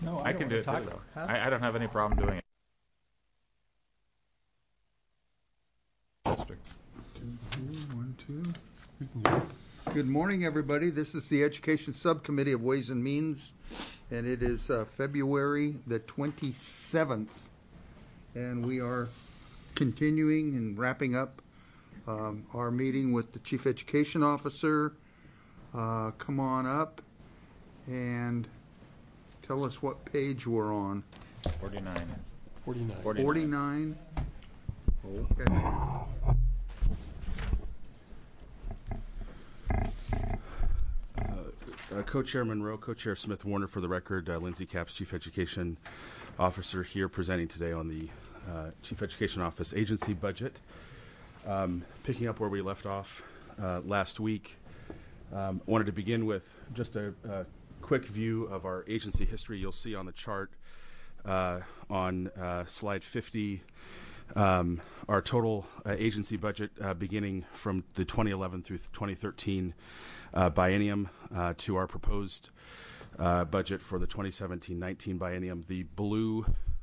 No, I don't can wanna do it talk too, though. huh? I don't have any problem doing it. District. 1, 2. Good morning, everybody. This is the Education Subcommittee of Ways and Means, and it is February the 27th, and we are continuing and wrapping up our meeting with the Chief Education Officer. Come on up and tell us what page we're on. 49. 49. Okay. Co-Chair Monroe, Co-Chair Smith Warner, for the record, Lindsay Capps, Chief Education Officer, here presenting today on the Chief Education Office agency budget. Picking up where we left off last week, wanted to begin with just a quick view of our agency history. You'll see on the chart on slide 50 our total agency budget beginning from the 2011 through 2013 biennium to our proposed budget for the 2017-19 biennium. The blue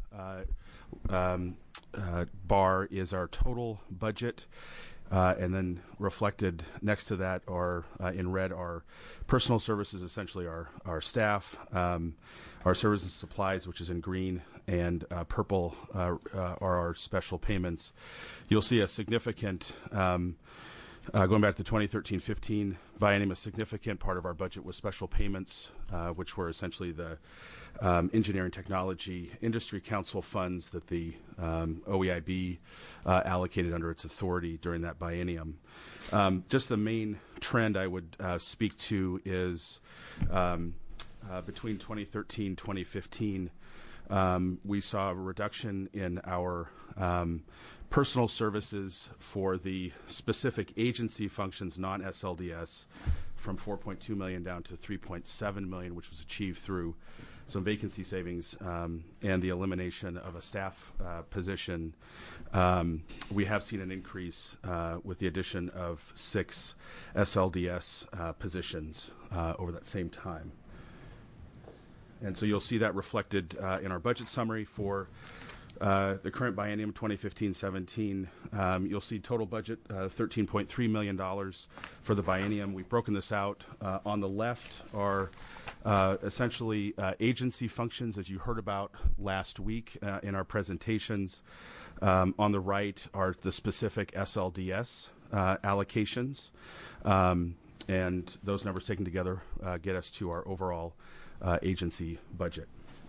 bar is our total budget, and then reflected next to that are, in red, our personal services, essentially our staff, our services and supplies, which is in green, and purple are our special payments. You'll see a significant, going back to the 2013-15 biennium, a significant part of our budget was special payments, which were essentially the engineering technology industry council funds that the OEIB allocated under its authority during that biennium. Just the main trend I would speak to is between 2013-2015, we saw a reduction in our personal services for the specific agency functions, non-SLDS, from $4.2 million down to $3.7 million, which was achieved through some vacancy savings and the elimination of a staff position. We have seen an increase with the addition of 6 SLDS positions over that same time. And so you'll see that reflected in our budget summary for the current biennium 2015-17. You'll see total budget $13.3 million for the biennium. We've broken this out. On the left are essentially agency functions, as you heard about last week in our presentations. On the right are the specific SLDS allocations. And those numbers taken together get us to our overall agency budget.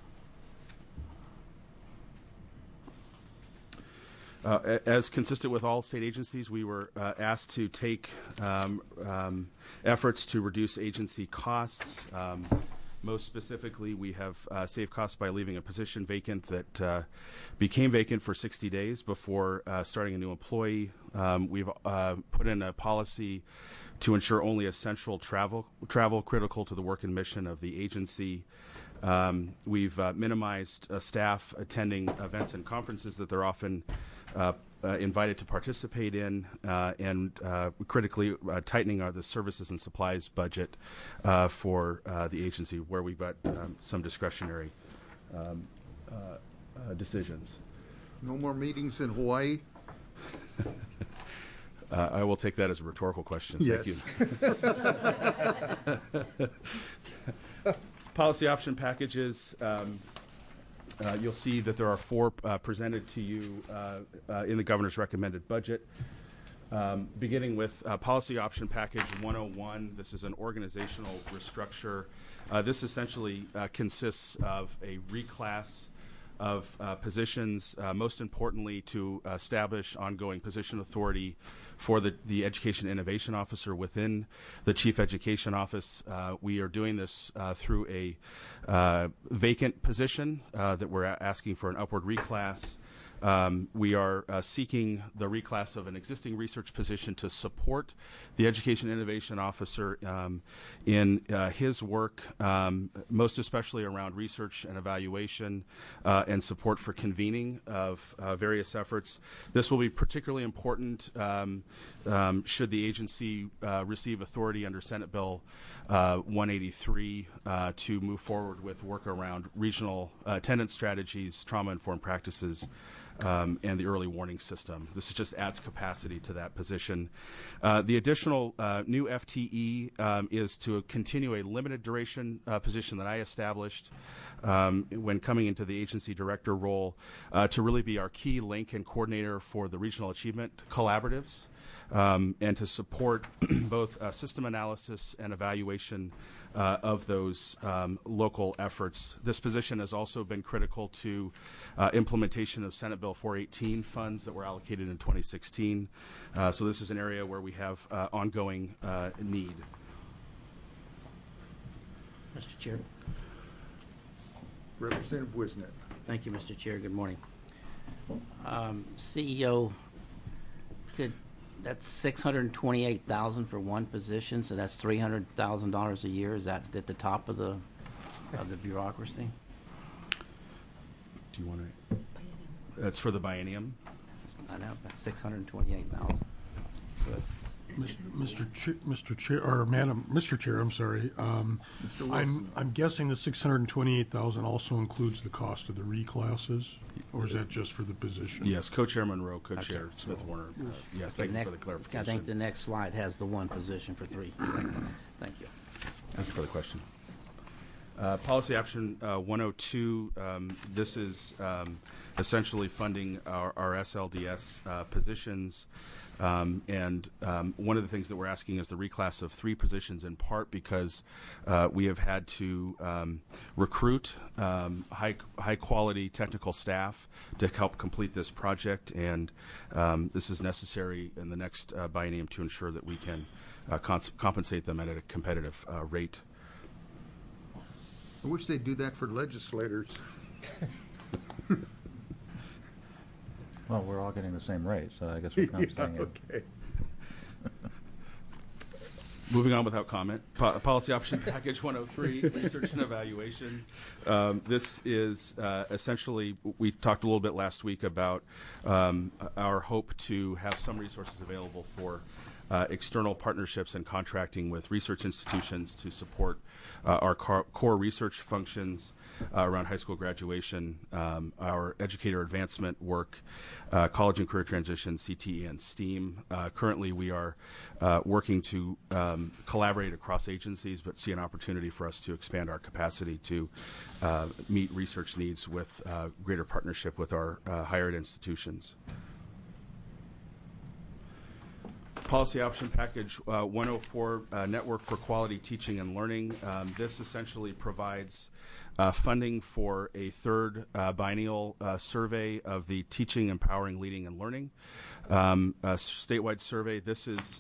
As consistent with all state agencies, we were asked to take efforts to reduce agency costs. Most specifically, we have saved costs by leaving a position vacant that became vacant for 60 days before starting a new employee. We've put in a policy to ensure only essential travel critical to the work and mission of the agency. We've minimized staff attending events and conferences that they're often invited to participate in, and critically tightening the services and supplies budget for the agency, where we've got some discretionary decisions. No more meetings in Hawaii? I will take that as a rhetorical question. Yes. Thank you. Policy option packages. You'll see that there are 4 presented to you in the governor's recommended budget. Beginning with policy option package 101, this is an organizational restructure. This essentially consists of a reclass of positions, most importantly to establish ongoing position authority for the Education Innovation Officer within the Chief Education Office. We are doing this through a vacant position that we're asking for an upward reclass. We are seeking the reclass of an existing research position to support the Education Innovation Officer in his work, most especially around research and evaluation and support for convening of various efforts. This will be particularly important should the agency receive authority under Senate Bill 183 to move forward with work around regional attendance strategies, trauma-informed practices, and the early warning system. This just adds capacity to that position. The additional new FTE is to continue a limited duration position that I established when coming into the agency director role to really be our key link and coordinator for the regional achievement collaboratives and to support both system analysis and evaluation of those local efforts. This position has also been critical to implementation of Senate Bill 418 funds that were allocated in 2016. So this is an area where we have ongoing need. Mr. Chair. Representative Wisnet. Thank you, Mr. Chair. Good morning. CEO, that's $628,000 for one position, so that's $300,000 a year. Is that at the top of the bureaucracy? Do you want to? That's for the biennium. I know, that's $628,000. So that's Mr. Chair, or Madam, Mr. Chair, I'm sorry. Mr. Wilson. I'm guessing the $628,000 also includes the cost of the reclasses, or is that just for the position? Yes, Co-Chair Monroe, Co-Chair Smith Warner. Yes, thank you for the I clarification. think the next slide has the one position for three. Thank you. Thank you for the question. Policy option 102, this is essentially funding our SLDS positions. And one of the things that we're asking is the reclass of 3 positions, in part because we have had to recruit high quality technical staff to help complete this project, and this is necessary in the next biennium to ensure that we can compensate them at a competitive rate. I wish they'd do that for legislators. Well, we're all getting the same rate, so I guess we're compensating it. Okay. Moving on without comment, policy option package 103, research and evaluation. This is essentially, we talked a little bit last week about our hope to have some resources available for external partnerships and contracting with research institutions to support our core research functions around high school graduation, our educator advancement work, college and career transition, CTE, and STEAM. Currently, we are working to collaborate across agencies, but see an opportunity for us to expand our capacity to meet research needs with greater partnership with our higher ed institutions. Policy option package 104, Network for Quality Teaching and Learning. This essentially provides funding for a third biennial survey of the Teaching, Empowering, Leading, and Learning statewide survey. This is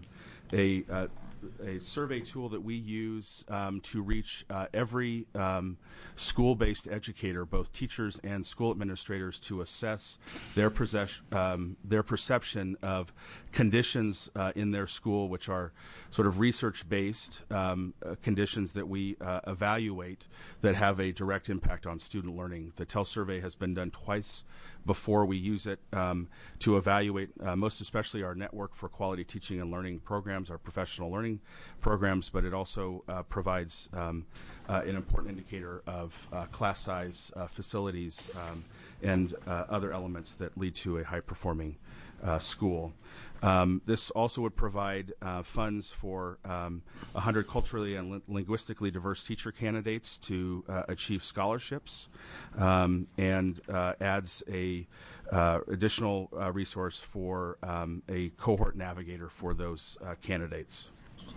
a survey tool that we use to reach every school-based educator, both teachers and school administrators, to assess their perception of conditions in their school, which are sort of research-based conditions that we evaluate that have a direct impact on student learning. The TEL survey has been done twice before. We use it to evaluate most especially our Network for Quality Teaching and Learning programs, our professional learning programs, but it also provides an important indicator of class size, facilities, and other elements that lead to a high-performing school. This also would provide funds for 100 culturally and linguistically diverse teacher candidates to achieve scholarships, and adds a additional resource for a cohort navigator for those candidates.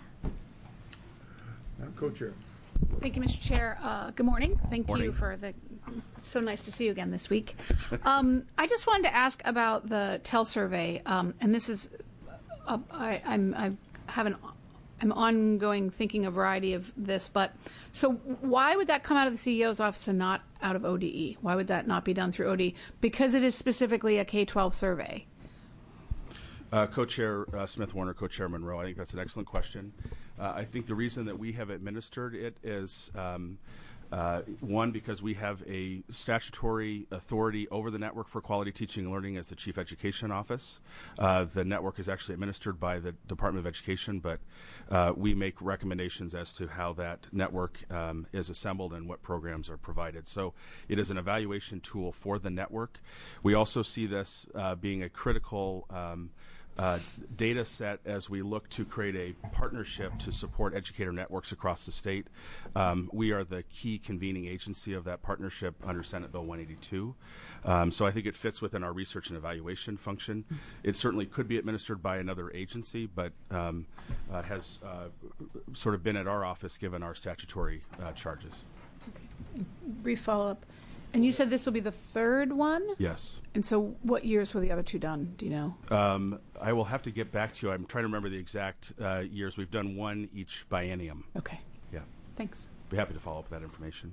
Madam Co-Chair. Thank you, Mr. Chair. Good morning. Thank Morning. you for the. It's so nice to see you again this week. I just wanted to ask about the TEL survey, and this is, I'm ongoing thinking a variety of this, but so why would that come out of the CEO's office and not out of ODE? Why would that not be done through ODE? Because it is specifically a K-12 survey. Co-Chair Smith Warner, Co-Chair Monroe, I think that's an excellent question. I think the reason that we have administered it is One, because we have a statutory authority over the Network for Quality Teaching and Learning as the Chief Education Office. The network is actually administered by the Department of Education, but we make recommendations as to how that network is assembled and what programs are provided. So it is an evaluation tool for the network. We also see this being a critical data set as we look to create a partnership to support educator networks across the state. We are the key convening agency of that partnership under Senate Bill 182. So I think it fits within our research and evaluation function. It certainly could be administered by another agency, but has sort of been at our office given our statutory charges. Brief follow-up. And you said this will be the third one? Yes. And so what years were the other two done? Do you know? I will have to get back to you. I'm trying to remember the exact years. We've done one each biennium. Okay. Yeah. Thanks. Be happy to follow up with that information.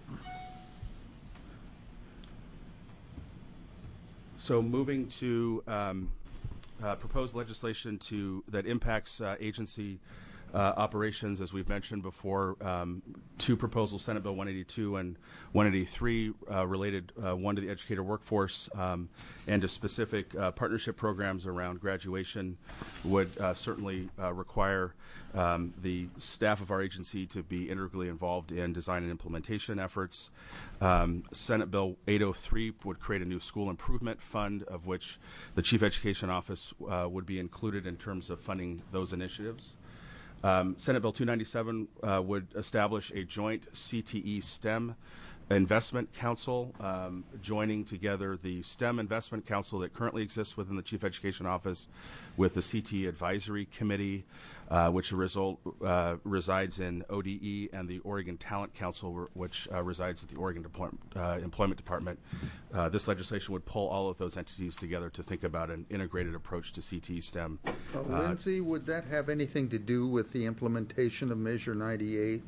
So moving to proposed legislation that impacts agency operations, as we've mentioned before, two proposals, Senate Bill 182 and 183, related, one to the educator workforce and to specific partnership programs around graduation, would certainly require the staff of our agency to be integrally involved in design and implementation efforts. Senate Bill 803 would create a new school improvement fund, of which the Chief Education Office would be included in terms of funding those initiatives. Senate Bill 297 would establish a joint CTE STEM Investment Council, joining together the STEM Investment Council that currently exists within the Chief Education Office with the CTE Advisory Committee, which resides in ODE, and the Oregon Talent Council, which resides at the Oregon Employment Department. This legislation would pull all of those entities together to think about an integrated approach to CTE STEM. Lindsay, would that have anything to do with the implementation of Measure 98?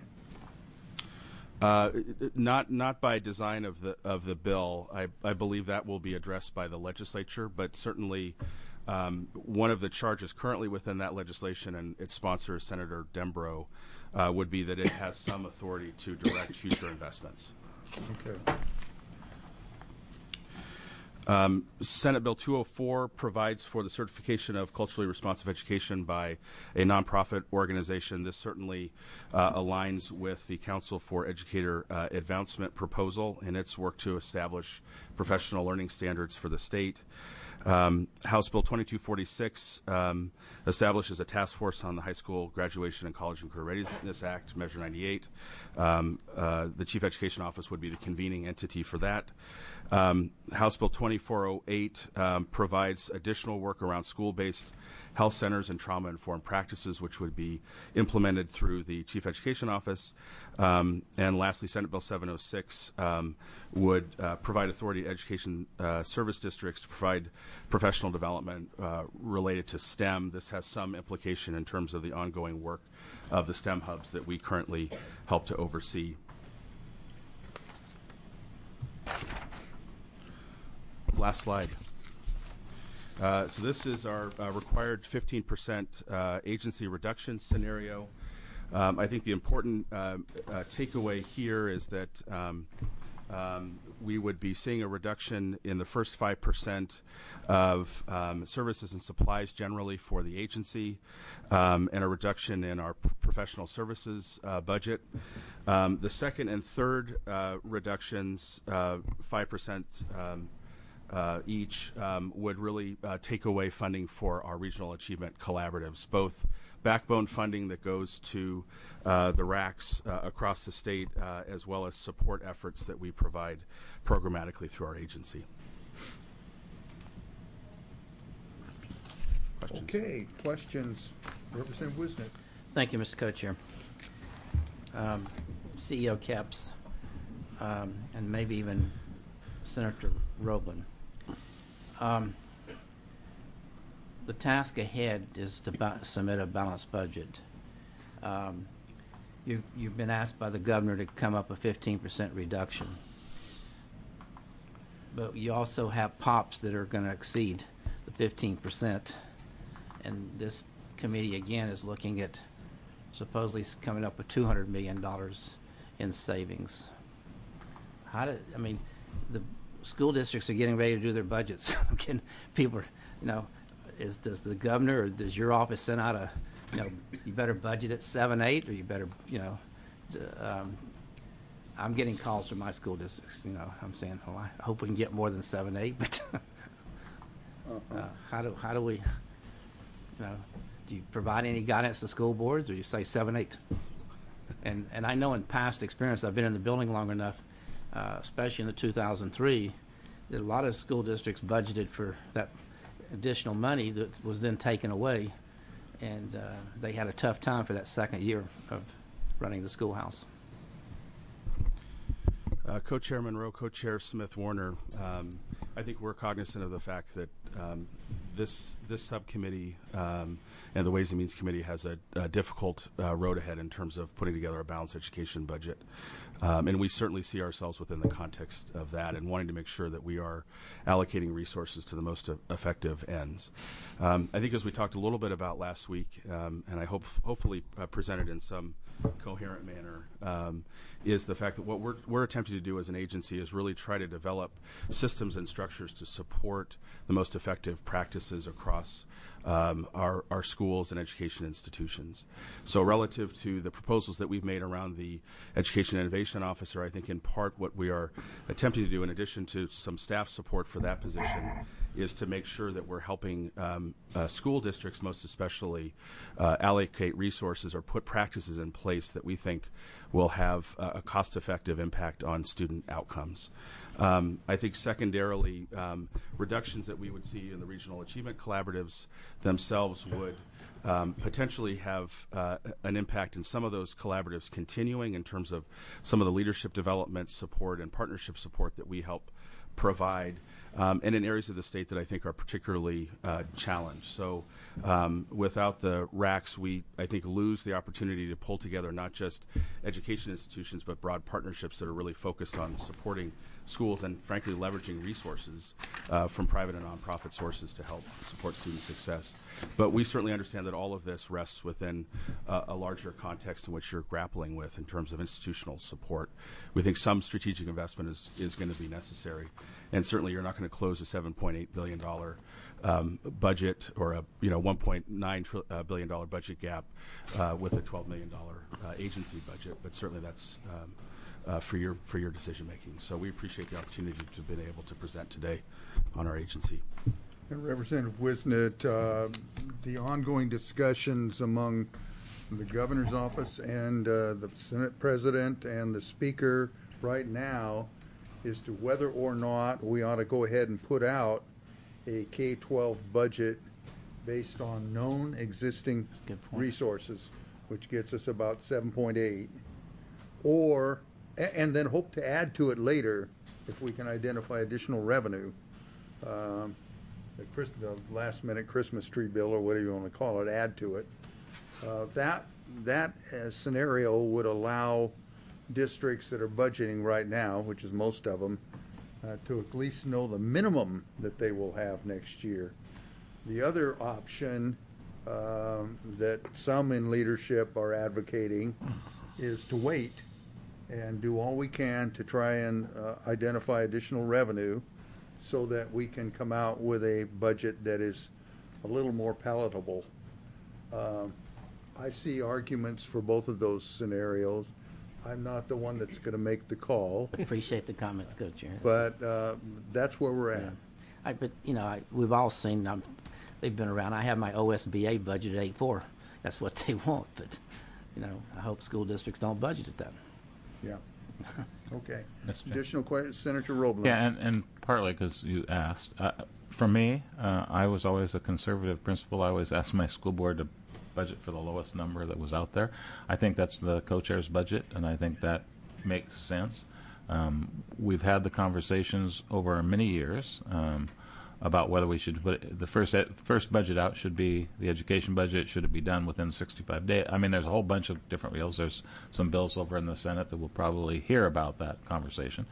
Not by design of the bill. I believe that will be addressed by the legislature, but certainly one of the charges currently within that legislation, and its sponsor, Senator Dembro, would be that it has some authority to direct future investments. Okay. Senate Bill 204 provides for the certification of culturally responsive education by a nonprofit organization. This certainly aligns with the Council for Educator Advancement proposal in its work to establish professional learning standards for the state. House Bill 2246 establishes a task force on the High School Graduation and College and Career Readiness Act, Measure 98. The Chief Education Office would be the convening entity for that. House Bill 2408 provides additional work around school-based health centers and trauma-informed practices, which would be implemented through the Chief Education Office. And lastly, Senate Bill 706 would provide authority to education service districts to provide professional development related to STEM. This has some implication in terms of the ongoing work of the STEM hubs that we currently help to oversee. Last slide. So this is our required 15% agency reduction scenario. I think the important takeaway here is that we would be seeing a reduction in the first 5% of services and supplies generally for the agency, and a reduction in our professional services budget. The second and third reductions, 5%, each, would really take away funding for our regional achievement collaboratives, both backbone funding that goes to the RACs across the state, as well as support efforts that we provide programmatically through our agency. Questions? Okay, questions. Representative Wisnick. Thank you, Mr. Co-Chair. CEO Capps, and maybe even Senator Roblin. The task ahead is to submit a balanced budget. You've been asked by the governor to come up with 15% reduction. But you also have POPs that are going to exceed the 15%. And this committee, again, is looking at supposedly coming up with $200 million in savings. I mean, the school districts are getting ready to do their budgets. People are, does the governor or does your office send out you better budget at 7-8, or you better, I'm getting calls from my school districts. I'm saying, well, I hope we can get more than 7-8, but how do we, do you provide any guidance to school boards, or you say 7-8? And I know in past experience, I've been in the building long enough, especially in the 2003, that a lot of school districts budgeted for that additional money that was then taken away, and they had a tough time for that second year of running the schoolhouse. Co-Chair Monroe, Co-Chair Smith Warner, I think we're cognizant of the fact that this subcommittee and the Ways and Means Committee has a difficult road ahead in terms of putting together a balanced education budget. And we certainly see ourselves within the context of that and wanting to make sure that we are allocating resources to the most effective ends. I think as we talked a little bit about last week, and I hopefully presented in some coherent manner, is the fact that what we're attempting to do as an agency is really try to develop systems and structures to support the most effective practices across our schools and education institutions. So relative to the proposals that we've made around the Education Innovation Officer, I think in part what we are attempting to do, in addition to some staff support for that position, is to make sure that we're helping school districts, most especially, allocate resources or put practices in place that we think will have a cost-effective impact on student outcomes. I think secondarily, reductions that we would see in the regional achievement collaboratives themselves would potentially have an impact in some of those collaboratives continuing in terms of some of the leadership development support and partnership support that we help provide, and in areas of the state that I think are particularly challenged. So without the RACs, we, I think, lose the opportunity to pull together not just education institutions, but broad partnerships that are really focused on supporting schools and, frankly, leveraging resources from private and nonprofit sources to help support student success. But we certainly understand that all of this rests within a larger context in which you're grappling with in terms of institutional support. We think some strategic investment is going to be necessary. And certainly you're not going to close a $7.8 billion budget or a $1.9 billion budget gap with a $12 million agency budget, but certainly that's for your decision making. So we appreciate the opportunity to have been able to present today on our agency. And Representative Wisnett, the ongoing discussions among the governor's office and the Senate President and the Speaker right now is to whether or not we ought to go ahead and put out a K-12 budget based on known existing resources, which gets us about 7.8, and then hope to add to it later if we can identify additional revenue. The last-minute Christmas tree bill, or whatever you want to call it, add to it. That scenario would allow districts that are budgeting right now, which is most of them, to at least know the minimum that they will have next year. The other option that some in leadership are advocating is to wait and do all we can to try and identify additional revenue so that we can come out with a budget that is a little more palatable. I see arguments for both of those scenarios. I'm not the one that's going to make the call. Appreciate the comments, Co-Chair. But that's where we're at. Yeah. We've all seen, they've been around. I have my OSBA budget at 8.4. That's what they want. But, I hope school districts don't budget at that. Yeah. Okay. Additional questions, Senator Roebler. Yeah, and partly because you asked. For me, I was always a conservative principal. I always asked my school board to budget for the lowest number that was out there. I think that's the co-chair's budget, and I think that makes sense. We've had the conversations over many years about whether we should put the first budget out should be the education budget. Should it be done within 65 days? I mean, there's a whole bunch of different bills. There's some bills over in the Senate that we'll probably hear about that conversation.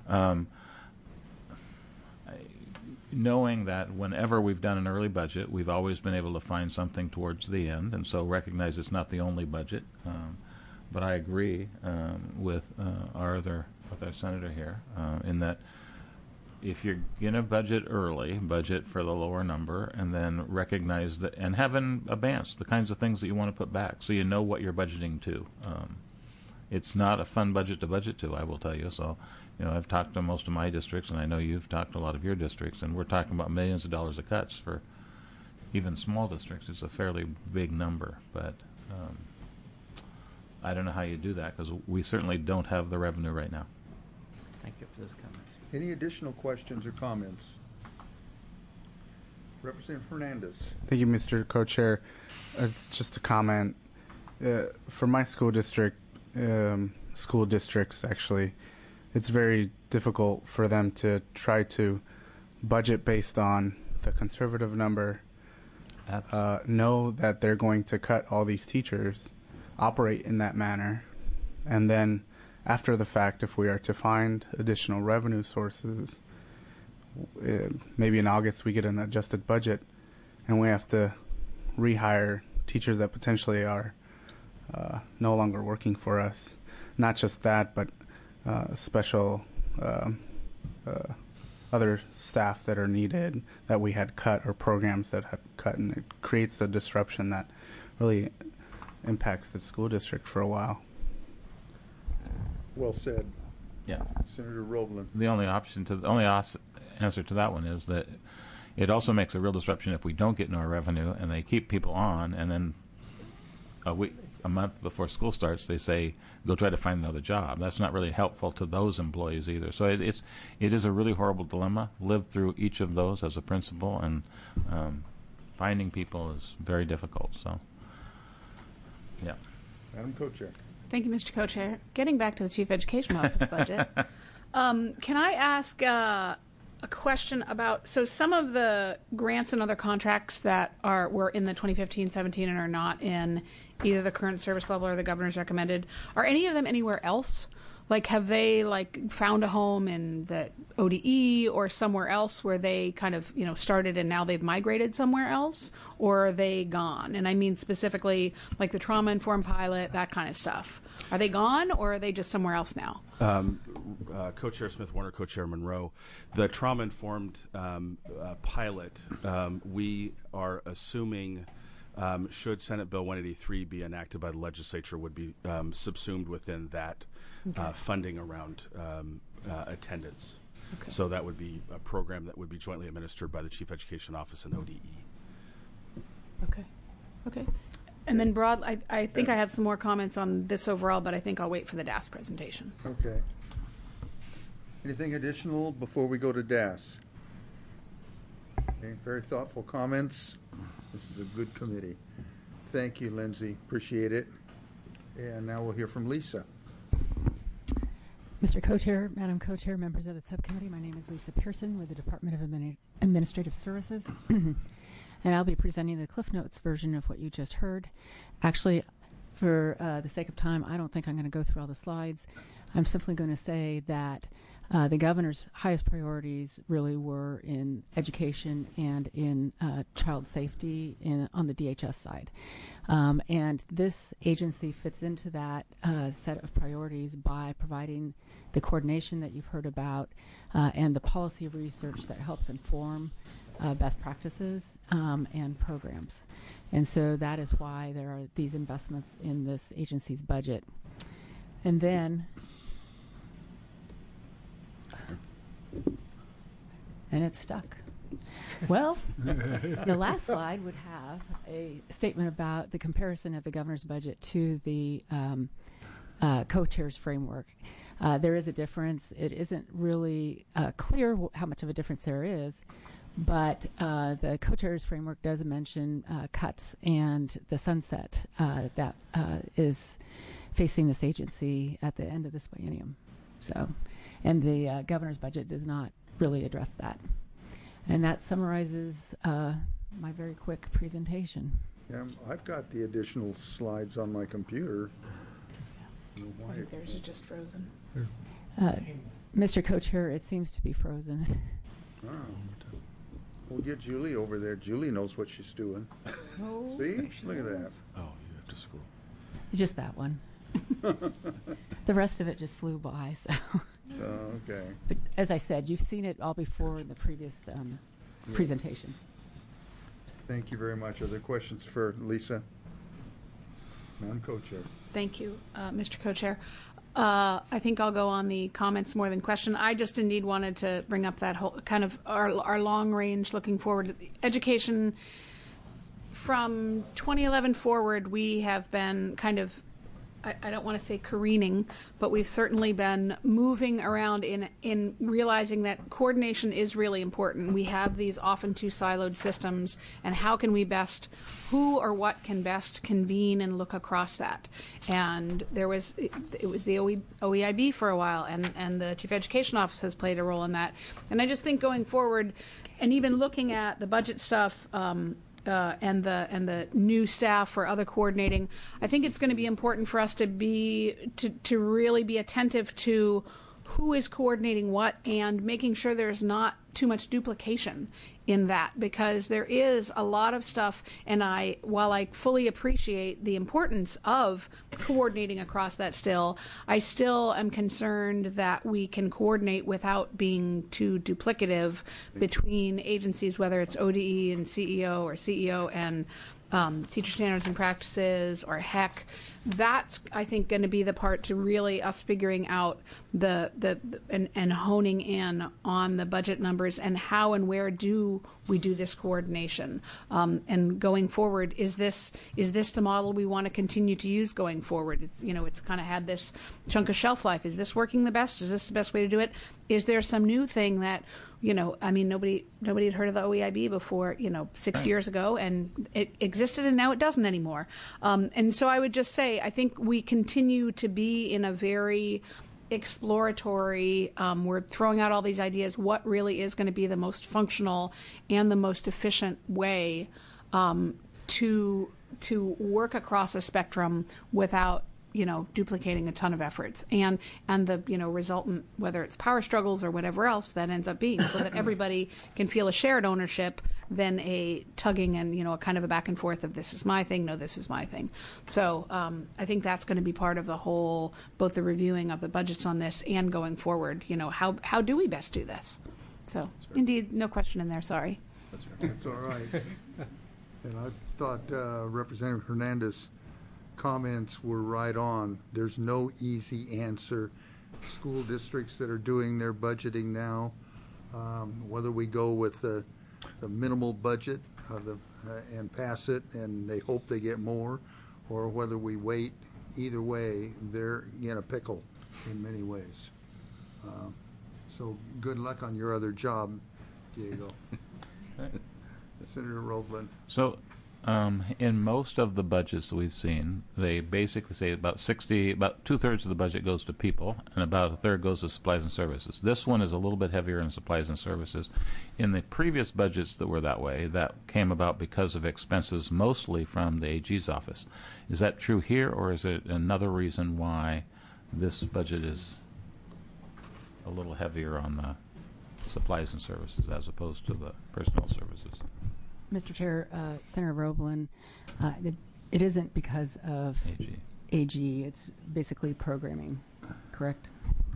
Knowing that whenever we've done an early budget, we've always been able to find something towards the end, and so recognize it's not the only budget. But I agree with our senator here in that if you're going to budget early, budget for the lower number, and then recognize that, and have in advance the kinds of things that you want to put back, so you know what you're budgeting to. It's not a fun budget to, I will tell you. So, I've talked to most of my districts, and I know you've talked to a lot of your districts, and we're talking about millions of dollars of cuts for even small districts. It's a fairly big number, but I don't know how you do that because we certainly don't have the revenue right now. Thank you for those comments. Any additional questions or comments? Representative Hernandez. Thank you, Mr. Co-Chair. It's just a comment. For my school district, school districts actually, it's very difficult for them to try to budget based on the conservative number, know that they're going to cut all these teachers, operate in that manner, and then after the fact, if we are to find additional revenue sources, maybe in August we get an adjusted budget and we have to rehire teachers that potentially are no longer working for us. Not just that, but special other staff that are needed that we had cut, or programs that had cut, and it creates a disruption that really impacts the school district for a while. Well said. Yeah. Senator Roeblen. The only answer to that one is that it also makes a real disruption if we don't get no revenue and they keep people on, and then a month before school starts, they say, go try to find another job. That's not really helpful to those employees either. So it is a really horrible dilemma. Lived through each of those as a principal, and finding people is very difficult. So, yeah. Madam Co-Chair. Thank you, Mr. Co-Chair. Getting back to the Chief Education Office budget, can I ask a question about, so some of the grants and other contracts that were in the 2015-17 and are not in either the current service level or the governor's recommended, are any of them anywhere else? Like, have they found a home in the ODE or somewhere else where they kind of started and now they've migrated somewhere else, or are they gone? And I mean specifically like the trauma informed pilot, that kind of stuff. Are they gone, or are they just somewhere else now? Co-Chair Smith Warner, Co-Chair Monroe, the trauma informed pilot, we are assuming. Should Senate Bill 183 be enacted by the legislature, would be subsumed within that funding around attendance. Okay. So that would be a program that would be jointly administered by the Chief Education Office and ODE. Okay. And then I think I have some more comments on this overall, but I think I'll wait for the DAS presentation. Okay. Anything additional before we go to DAS? Okay, very thoughtful comments. This is a good committee. Thank you, Lindsay. Appreciate it. And now we'll hear from Lisa. Mr. Co-Chair, Madam Co-Chair, members of the subcommittee, my name is Lisa Pearson with the Department of Administrative Services. And I'll be presenting the Cliff Notes version of what you just heard. Actually, for the sake of time, I don't think I'm going to go through all the slides. I'm simply going to say that the governor's highest priorities really were in education and in child safety on the DHS side. And this agency fits into that set of priorities by providing the coordination that you've heard about and the policy research that helps inform best practices and programs. And so that is why there are these investments in this agency's budget. And then, and it's stuck. Well, the last slide would have a statement about the comparison of the governor's budget to the co-chair's framework. There is a difference. It isn't really clear how much of a difference there is, but the co-chair's framework does mention cuts and the sunset that is facing this agency at the end of this biennium. So, and the governor's budget does not really address that. And that summarizes my very quick presentation. Yeah, I've got the additional slides on my computer. I think theirs is just frozen. Mr. Co-Chair, it seems to be frozen. Oh. We'll get Julie over there. Julie knows what she's doing. Oh, See? Look at that. Oh, you have to scroll. Just that one. The rest of it just flew by. So, Okay. but as I said, you've seen it all before in the previous presentation. Thank you very much. Are there questions for Lisa? None, co-chair. Thank you, Mr. Co-Chair. I think I'll go on the comments more than question. I just indeed wanted to bring up that whole kind of our long range looking forward. Education from 2011 forward, we have been kind of, I don't want to say careening, but we've certainly been moving around in realizing that coordination is really important. We have these often too siloed systems, and how can we best, who or what can best convene and look across that? And it was the OEIB for a while, and the Chief Education Office has played a role in that. And I just think going forward, and even looking at the budget stuff, and the new staff for other coordinating, I think it's going to be important for us to really be attentive to who is coordinating what and making sure there's not too much duplication in that, because there is a lot of stuff, and while I fully appreciate the importance of coordinating across that I still am concerned that we can coordinate without being too duplicative between agencies, whether it's ODE and CEO or CEO and Teacher Standards and Practices or HEC. That's, I think, going to be the part to really us figuring out and honing in on the budget numbers and how and where do we do this coordination. And going forward, is this the model we want to continue to use going forward? It's kind of had this chunk of shelf life. Is this working the best? Is this the best way to do it? Is there some new thing that nobody had heard of the OEIB before, 6 years ago, and it existed, and now it doesn't anymore. And so I would just say, I think we continue to be in a very exploratory, we're throwing out all these ideas, what really is going to be the most functional and the most efficient way to work across a spectrum without duplicating a ton of efforts and the resultant, whether it's power struggles or whatever else that ends up being, so that everybody can feel a shared ownership than a tugging and a kind of a back and forth of this is my thing, no, this is my thing. So I think that's going to be part of the whole, both the reviewing of the budgets on this and going forward. How do we best do this? So indeed, no question in there. Sorry. That's all right. And I thought Representative Hernandez comments were right on. There's no easy answer. School districts that are doing their budgeting now, whether we go with the minimal budget and pass it and they hope they get more, or whether we wait, either way, they're in a pickle in many ways. So good luck on your other job, Diego. Senator Roeblen. So in most of the budgets that we've seen, they basically say about 2/3 of the budget goes to people, and about a third goes to supplies and services. This one is a little bit heavier in supplies and services. In the previous budgets that were that way, that came about because of expenses mostly from the AG's office. Is that true here, or is it another reason why this budget is a little heavier on the supplies and services as opposed to the personnel services? Mr. Chair, Senator Roeblen, it isn't because of AG. It's basically programming, correct?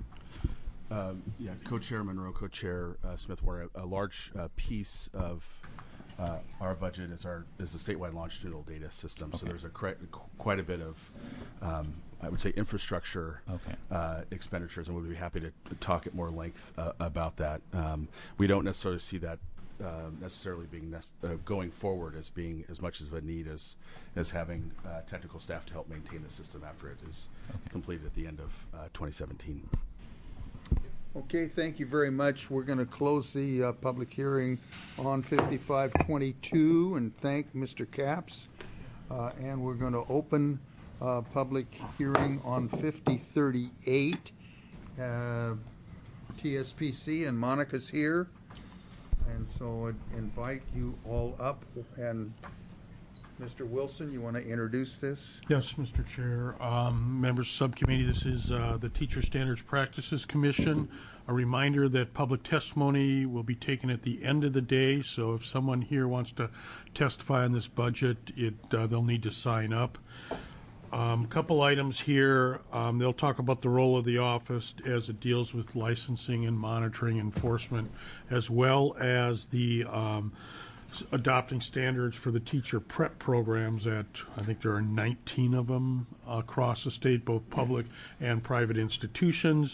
Yeah, Co-Chair Monroe, Co-Chair Smith-Warner, a large piece of our budget is the statewide longitudinal data system. Okay. So there's quite a bit of, I would say, infrastructure expenditures, and we'll be happy to talk at more length about that. We don't necessarily see that necessarily being going forward as being as much of a need as having technical staff to help maintain the system after it is completed at the end of 2017. Okay, thank you very much. We're going to close the public hearing on 5522 and thank Mr. Capps. And we're going to open public hearing on 5038. TSPC, and Monica's here. And so I'd invite you all up. And Mr. Wilson, you want to introduce this? Yes, Mr. Chair. Members subcommittee, this is the Teacher Standards Practices Commission. A reminder that public testimony will be taken at the end of the day, so if someone here wants to testify on this budget, they'll need to sign up. Couple items here. They'll talk about the role of the office as it deals with licensing and monitoring enforcement, as well as the adopting standards for the teacher prep programs at, I think there are 19 of them across the state, both public and private institutions.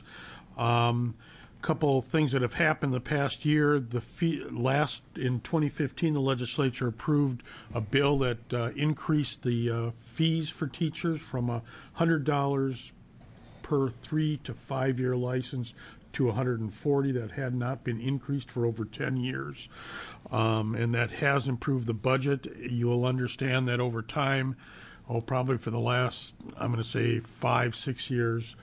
Couple of things that have happened the past year. In 2015, the legislature approved a bill that increased the fees for teachers from $100 per 3 to 5 year license to $140. That had not been increased for over 10 years. And that has improved the budget. You will understand that over time, probably for the last, I'm going to say 5-6 years,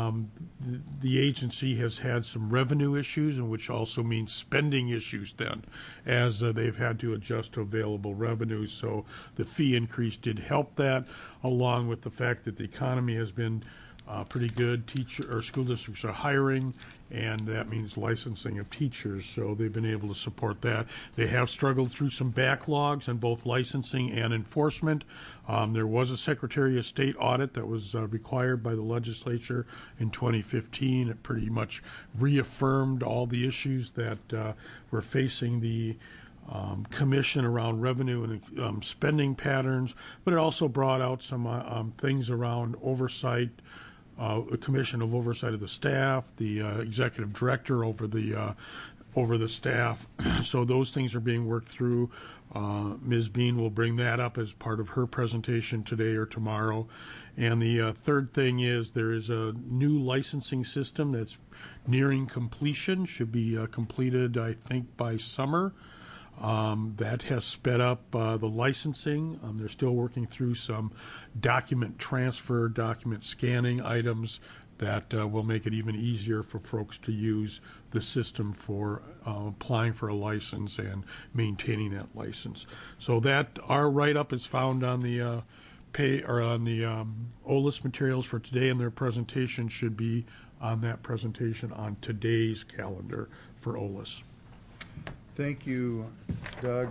the agency has had some revenue issues, and which also means spending issues then, as they've had to adjust to available revenues. So the fee increase did help that, along with the fact that the economy has been pretty good. School districts are hiring, and that means licensing of teachers, so they've been able to support that. They have struggled through some backlogs in both licensing and enforcement. There was a Secretary of State audit that was required by the legislature in 2015. It pretty much reaffirmed all the issues that were facing the commission around revenue and spending patterns, but it also brought out some things around oversight, a commission of oversight of the staff, the executive director over the staff. So those things are being worked through. Ms. Bean will bring that up as part of her presentation today or tomorrow. And the third thing is there is a new licensing system that's nearing completion, should be completed, I think, by summer. That has sped up the licensing. They're still working through some document transfer, document scanning items that will make it even easier for folks to use the system for applying for a license and maintaining that license. So that our write-up is found on the OLIS materials for today, and their presentation should be on that presentation on today's calendar for OLIS. Thank you, Doug.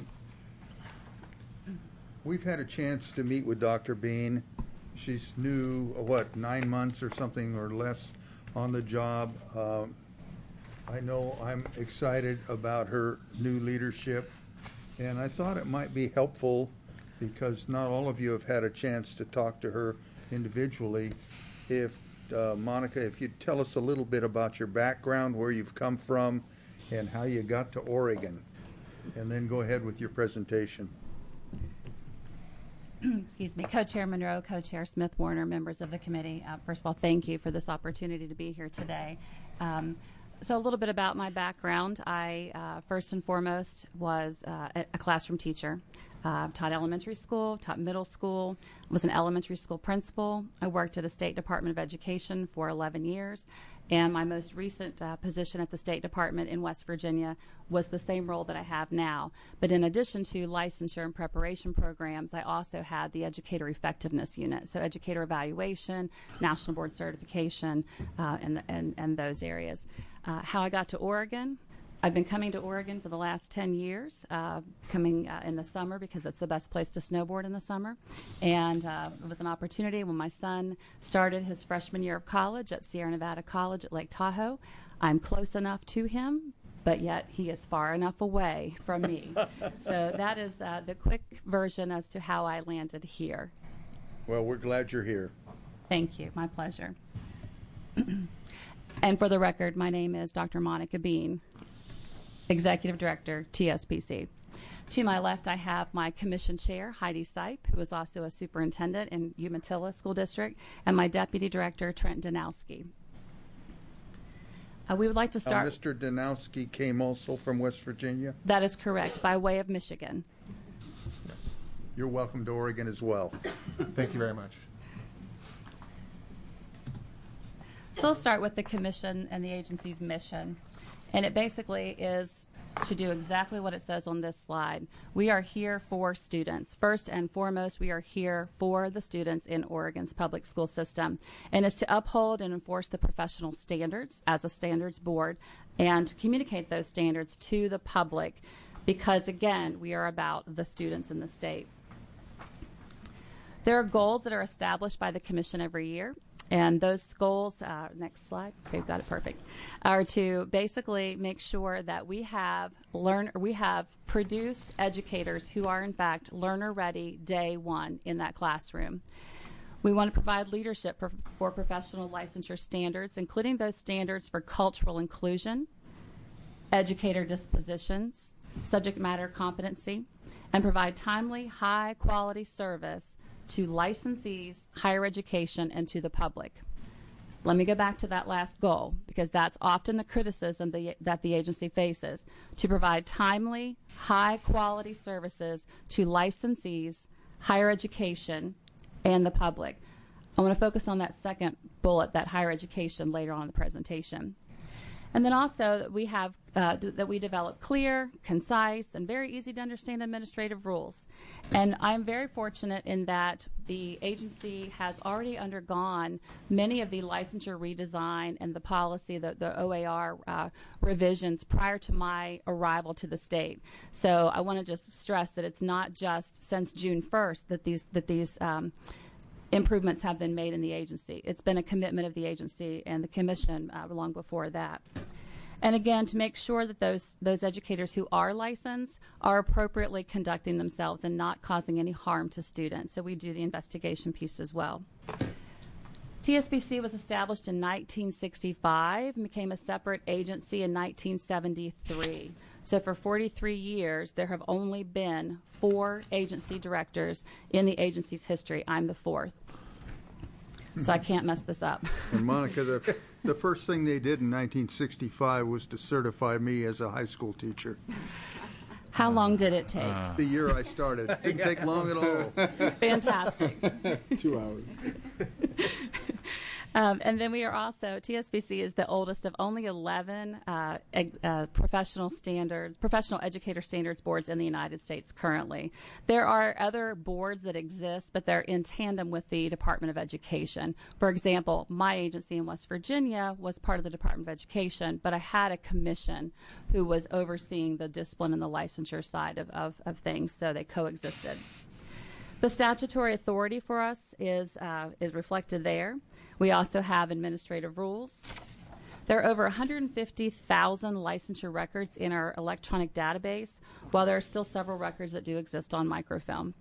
We've had a chance to meet with Dr. Bean. She's new, 9 months or something or less on the job. I know I'm excited about her new leadership, and I thought it might be helpful, because not all of you have had a chance to talk to her individually. If, Monica, if you'd tell us a little bit about your background, where you've come from, and how you got to Oregon, and then go ahead with your presentation. Excuse me, Co-Chair Monroe, Co-Chair Smith Warner, members of the committee. First of all, thank you for this opportunity to be here today. So a little bit about my background. I, first and foremost, was a classroom teacher. Taught elementary school, taught middle school, was an elementary school principal. I worked at a State Department of Education for 11 years. And my most recent position at the State Department in West Virginia was the same role that I have now. But in addition to licensure and preparation programs, I also had the Educator Effectiveness Unit, so educator evaluation, national board certification, and those areas. How I got to Oregon. I've been coming to Oregon for the last 10 years, coming in the summer because it's the best place to snowboard in the summer. And it was an opportunity when my son started his freshman year of college at Sierra Nevada College at Lake Tahoe. I'm close enough to him, but yet he is far enough away from me. So that is the quick version as to how I landed here. Well, we're glad you're here. Thank you. My pleasure. And for the record, my name is Dr. Monica Bean, Executive Director, TSPC. To my left, I have my commission chair, Heidi Sipe, who is also a superintendent in Umatilla School District, and my deputy director, Trent Danowski. We would like to start. Mr. Danowski came also from West Virginia? That is correct, by way of Michigan. Yes. You're welcome to Oregon as well. Thank you very much. So let's start with the commission and the agency's mission. And it basically is to do exactly what it says on this slide. We are here for students. First and foremost, we are here for the students in Oregon's public school system. And it's to uphold and enforce the professional standards as a standards board and communicate those standards to the public because, again, we are about the students in the state. There are goals that are established by the Commission every year, and those goals, next slide, okay, we've got it perfect, are to basically make sure that we have produced educators who are in fact learner ready day one in that classroom. We want to provide leadership for professional licensure standards, including those standards for cultural inclusion, educator dispositions, subject matter competency, and provide timely, high-quality service to licensees, higher education, and to the public. Let me go back to that last goal, because that's often the criticism that the agency faces, to provide timely, high-quality services to licensees, higher education, and the public. I want to focus on that second bullet, that higher education, later on in the presentation. And then also that we develop clear, concise, and very easy to understand administrative rules. And I'm very fortunate in that the agency has already undergone many of the licensure redesign and the policy, the OAR revisions prior to my arrival to the state. So I want to just stress that it's not just since June 1st that these improvements have been made in the agency. It's been a commitment of the agency and the Commission long before that. And again, to make sure that those educators who are licensed are appropriately conducting themselves and not causing any harm to students. So we do the investigation piece as well. TSBC was established in 1965 and became a separate agency in 1973. So for 43 years, there have only been 4 agency directors in the agency's history. I'm the 4th. So I can't mess this up. And Monica, the first thing they did in 1965 was to certify me as a high school teacher. How long did it take? The year I started. Didn't take long at all. Fantastic. 2 hours. And then we are also, TSBC is the oldest of only 11 professional educator standards boards in the United States currently. There are other boards that exist, but they're in tandem with the Department of Education. For example, my agency in West Virginia was part of the Department of Education, but I had a commission who was overseeing the discipline and the licensure side of things, so they coexisted. The statutory authority for us is reflected there. We also have administrative rules. There are over 150,000 licensure records in our electronic database, while there are still several records that do exist on microfilm.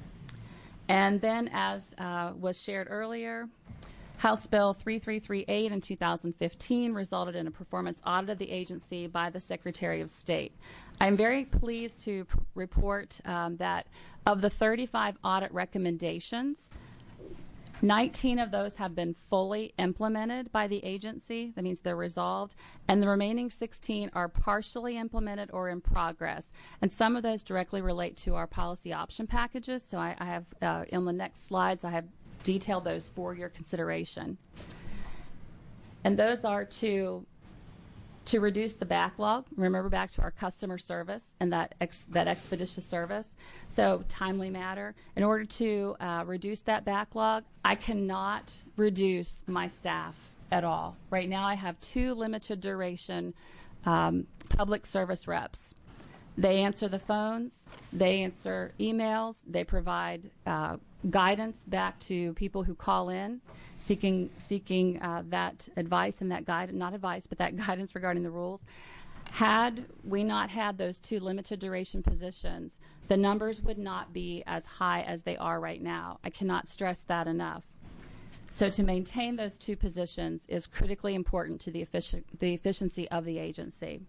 And then, as was shared earlier, House Bill 3338 in 2015 resulted in a performance audit of the agency by the Secretary of State. I'm very pleased to report that of the 35 audit recommendations, 19 of those have been fully implemented by the agency. That means they're resolved. And the remaining 16 are partially implemented or in progress. And some of those directly relate to our policy option packages. So I have, in the next slides, I have detailed those for your consideration. And those are to reduce the backlog. Remember, back to our customer service and that expeditious service. So timely matter. In order to reduce that backlog, I cannot reduce my staff at all. Right now I have 2 limited duration public service reps. They answer the phones, they answer emails, they provide guidance back to people who call in seeking that advice and that guidance, not advice, but that guidance regarding the rules. Had we not had those 2 limited duration positions, the numbers would not be as high as they are right now. I cannot stress that enough. So to maintain those 2 positions is critically important to the efficiency of the agency.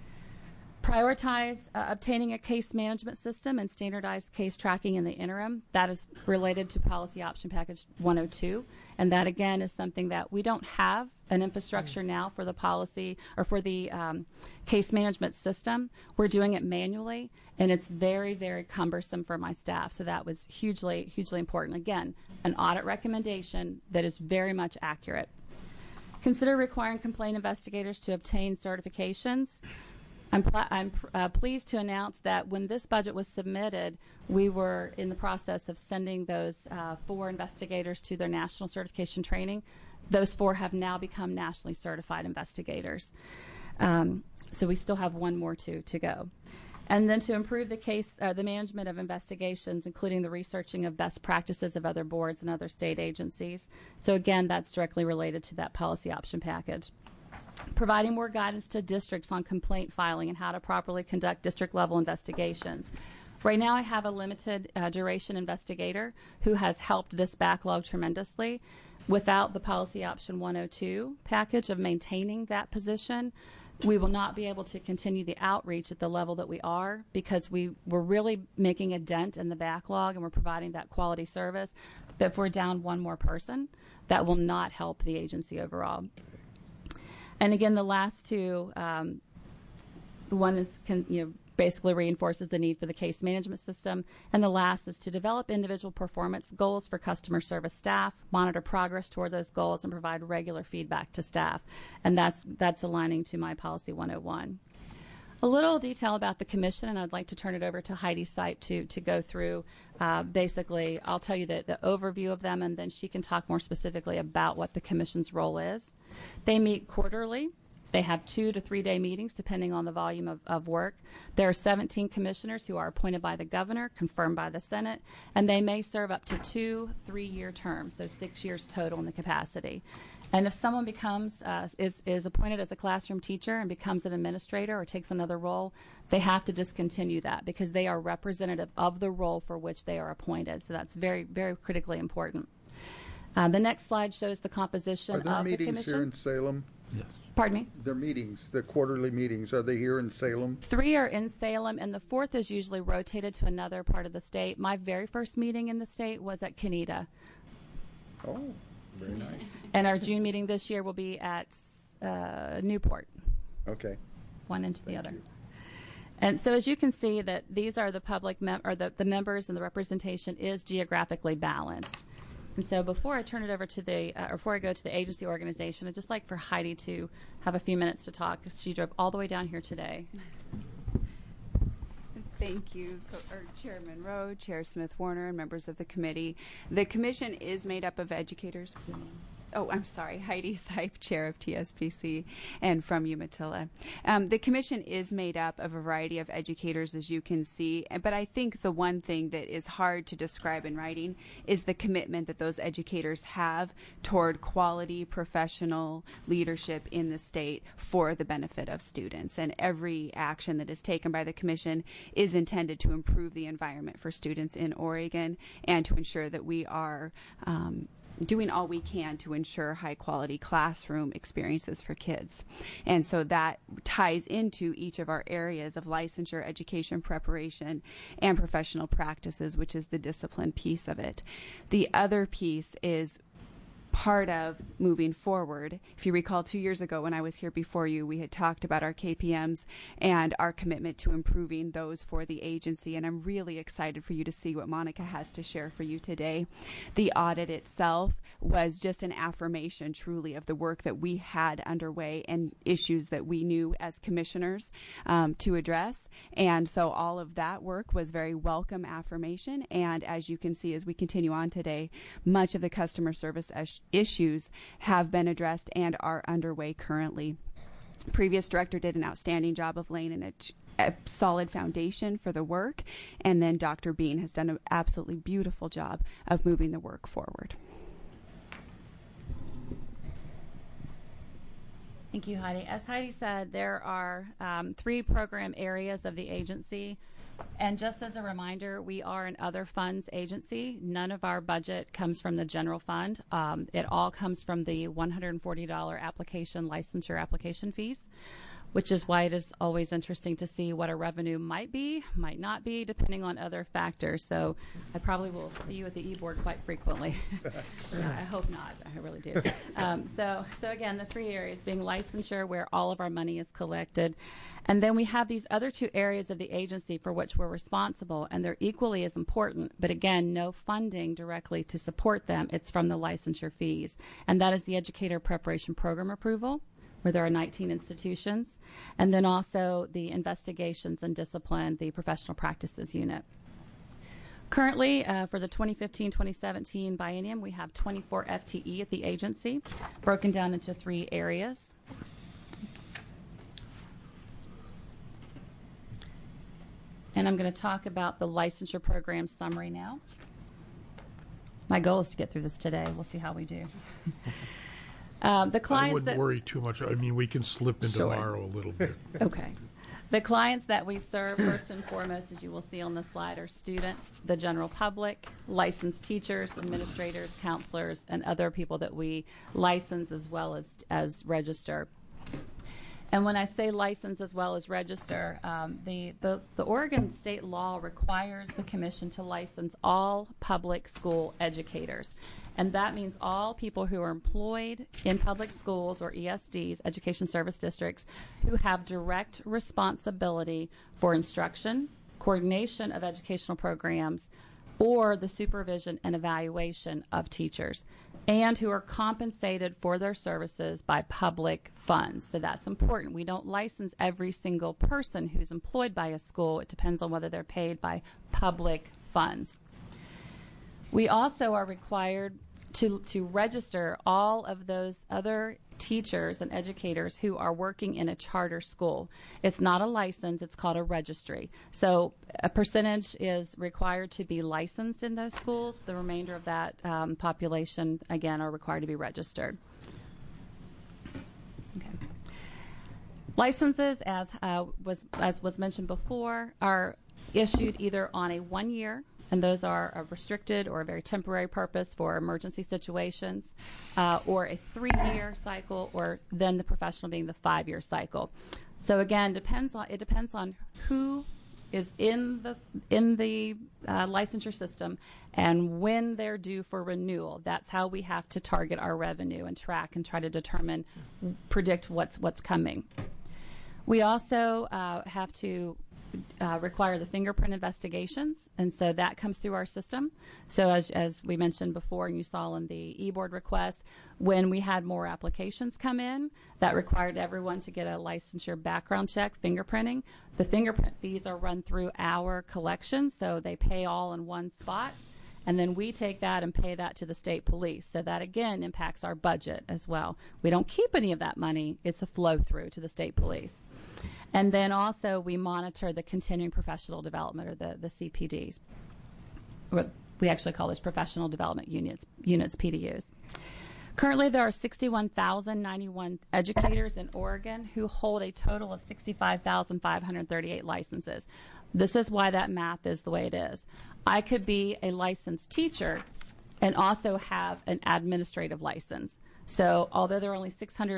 Prioritize obtaining a case management system and standardized case tracking in the interim. That is related to Policy Option Package 102. And that, again, is something that we don't have an infrastructure now for the policy or for the case management system. We're doing it manually, and it's very, very cumbersome for my staff. So that was hugely, hugely important. Again, an audit recommendation that is very much accurate. Consider requiring complaint investigators to obtain certifications. I'm pleased to announce that when this budget was submitted, we were in the process of sending those 4 investigators to their national certification training. Those 4 have now become nationally certified investigators. So we still have 1 more to go. And then to improve the management of investigations, including the researching of best practices of other boards and other state agencies. So again, that's directly related to that policy option package. Providing more guidance to districts on complaint filing and how to properly conduct district-level investigations. Right now I have a limited duration investigator who has helped this backlog tremendously. Without the policy option 102 package of maintaining that position, we will not be able to continue the outreach at the level that we are, because we're really making a dent in the backlog and we're providing that quality service. But if we're down one more person, that will not help the agency overall. And again, the last two, the one is basically reinforces the need for the case management system, and the last is to develop individual performance goals for customer service staff, monitor progress toward those goals, and provide regular feedback to staff. And that's aligning to my policy 101. A little detail about the commission, and I'd like to turn it over to Heidi Sipe to go through. Basically, I'll tell you the overview of them, and then she can talk more specifically about what the commission's role is. They meet quarterly. They have 2 to 3 day meetings depending on the volume of work. There are 17 commissioners who are appointed by the governor, confirmed by the Senate, and they may serve up to 2 3-year terms, so 6 years total in the capacity. And if someone becomes is appointed as a classroom teacher and becomes an administrator or takes another role, they have to discontinue that because they are representative of the role for which they are appointed. So that's very, very critically important. The next slide shows the composition of the commission. Are there meetings here in Salem? Yes. Pardon me? Their meetings, the quarterly meetings, are they here in Salem? 3 are in Salem, and the 4th is usually rotated to another part of the state. My very first meeting in the state was at Keneda. Oh, very nice. And our June meeting this year will be at Newport. Okay. One into the Thank other. you. And so as you can see that these are the public the members, and the representation is geographically balanced. And so before I turn it over to before I go to the agency organization, I'd just like for Heidi to have a few minutes to talk, because she drove all the way down here today. Thank you, Chairman Rowe, Chair Smith-Warner, and members of the committee. The commission is made up of educators. Oh, I'm sorry, Heidi Sipe, Chair of TSPC, and from Umatilla. The commission is made up of a variety of educators, as you can see, but I think the one thing that is hard to describe in writing is the commitment that those educators have toward quality professional leadership in the state for the benefit of students. And every action that is taken by the commission is intended to improve the environment for students in Oregon and to ensure that we are doing all we can to ensure high quality classroom experiences for kids. And so that ties into each of our areas of licensure, education preparation, and professional practices, which is the discipline piece of it. The other piece is part of moving forward. If you recall, 2 years ago when I was here before you, we had talked about our KPMs and our commitment to improving those for the agency, and I'm really excited for you to see what Monica has to share for you today. The audit itself was just an affirmation truly of the work that we had underway and issues that we knew as commissioners to address, and so all of that work was very welcome affirmation. And as you can see as we continue on today, much of the customer service issues have been addressed and are underway currently. Previous director did an outstanding job of laying a solid foundation for the work, and then Dr. Bean has done an absolutely beautiful job of moving the work forward. Thank you, Heidi. As Heidi said, there are 3 program areas of the agency. And just as a reminder, we are an other funds agency. None of our budget comes from the general fund. It all comes from the $140 licensure application fees, which is why it is always interesting to see what a revenue might be, might not be, depending on other factors. So I probably will see you at the e-board quite frequently. I hope not. I really do. So again, the 3 areas being licensure, where all of our money is collected. And then we have these other 2 areas of the agency for which we're responsible, and they're equally as important. But again, no funding directly to support them. It's from the licensure fees. And that is the educator preparation program approval, where there are 19 institutions, and then also the investigations and discipline, the professional practices unit. Currently, for the 2015-2017 biennium, we have 24 FTE at the agency, broken down into 3 areas. and I'm going to talk about the licensure program summary now. My goal is to get through this today. We'll see how we do. The clients I wouldn't worry too much. I mean, we can slip into Sure. tomorrow a little bit. Okay. The clients that we serve, first and foremost, as you will see on the slide, are students, the general public, licensed teachers, administrators, counselors, and other people that we license as well as register. And when I say license as well as register, the Oregon state law requires the commission to license all public school educators. And that means all people who are employed in public schools or ESDs, education service districts, who have direct responsibility for instruction, coordination of educational programs, or the supervision and evaluation of teachers, and who are compensated for their services by public funds. So that's important. We don't license every single person who's employed by a school. It depends on whether they're paid by public funds. We also are required to register all of those other teachers and educators who are working in a charter school. It's not a license, it's called a registry. So a percentage is required to be licensed in those schools. The remainder of that population, again, are required to be registered. Okay. Licenses, as was mentioned before, are issued either on a 1 year, and those are a restricted or a very temporary purpose for emergency situations, or a 3-year cycle, or then the professional being the 5-year cycle. So again, it depends on who is in the licensure system and when they're due for renewal. That's how we have to target our revenue and track and try to predict what's coming. We also have to require the fingerprint investigations, and so that comes through our system. So as we mentioned before, and you saw in the e-board request, when we had more applications come in, that required everyone to get a licensure background check, fingerprinting. The fingerprint fees are run through our collection, so they pay all in one spot. And then we take that and pay that to the state police. So that, again, impacts our budget as well. We don't keep any of that money. It's a flow through to the state police. And then also we monitor the continuing professional development, or the CPDs. We actually call those professional development units, PDUs. Currently, there are 61,091 educators in Oregon who hold a total of 65,538 licenses. This is why that math is the way it is. I could be a licensed teacher and also have an administrative license. So although there are only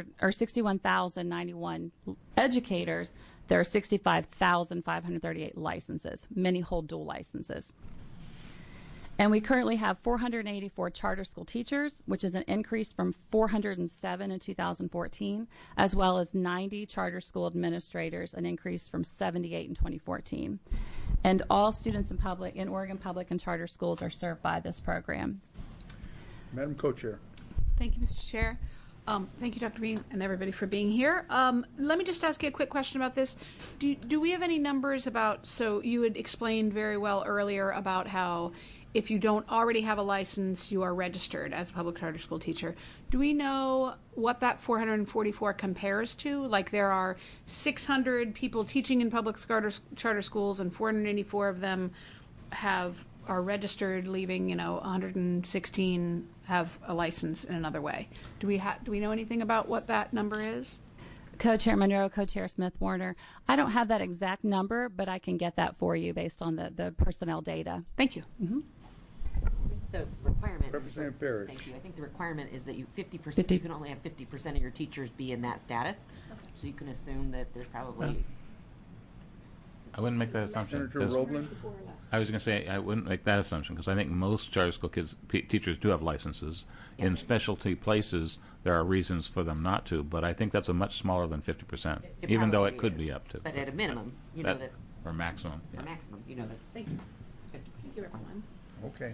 61,091 educators, there are 65,538 licenses. Many hold dual licenses. And we currently have 484 charter school teachers, which is an increase from 407 in 2014, as well as 90 charter school administrators, an increase from 78 in 2014. And all students in Oregon public and charter schools are served by this program. Madam Co-Chair. Thank you, Mr. Chair. Thank you, Dr. Bean, and everybody for being here. Let me just ask you a quick question about this. Do we have any numbers about, so you had explained very well earlier about how if you don't already have a license, you are registered as a public charter school teacher. Do we know what that 444 compares to? Like there are 600 people teaching in public charter schools, and 484 of them are registered, leaving 116 have a license in another way. Do we know anything about what that number is? Co-Chair Monroe, Co-Chair Smith-Warner. I don't have that exact number, but I can get that for you based on the personnel data. Thank you. Mm-hmm. The requirement. Representative Parrish. Thank you. I think the requirement is that you 50%. You can only have 50% of your teachers be in that status. Okay. So you can assume that there's probably. I wouldn't make that assumption. Senator Roblin? I was going to say I wouldn't make that assumption because I think most charter school teachers do have licenses. Yeah. In specialty places, there are reasons for them not to, but I think that's a much smaller than 50%, even though it could be up to. But at a minimum, you know that. Or maximum. Or maximum, you know that. Thank you. Thank you, everyone. Okay.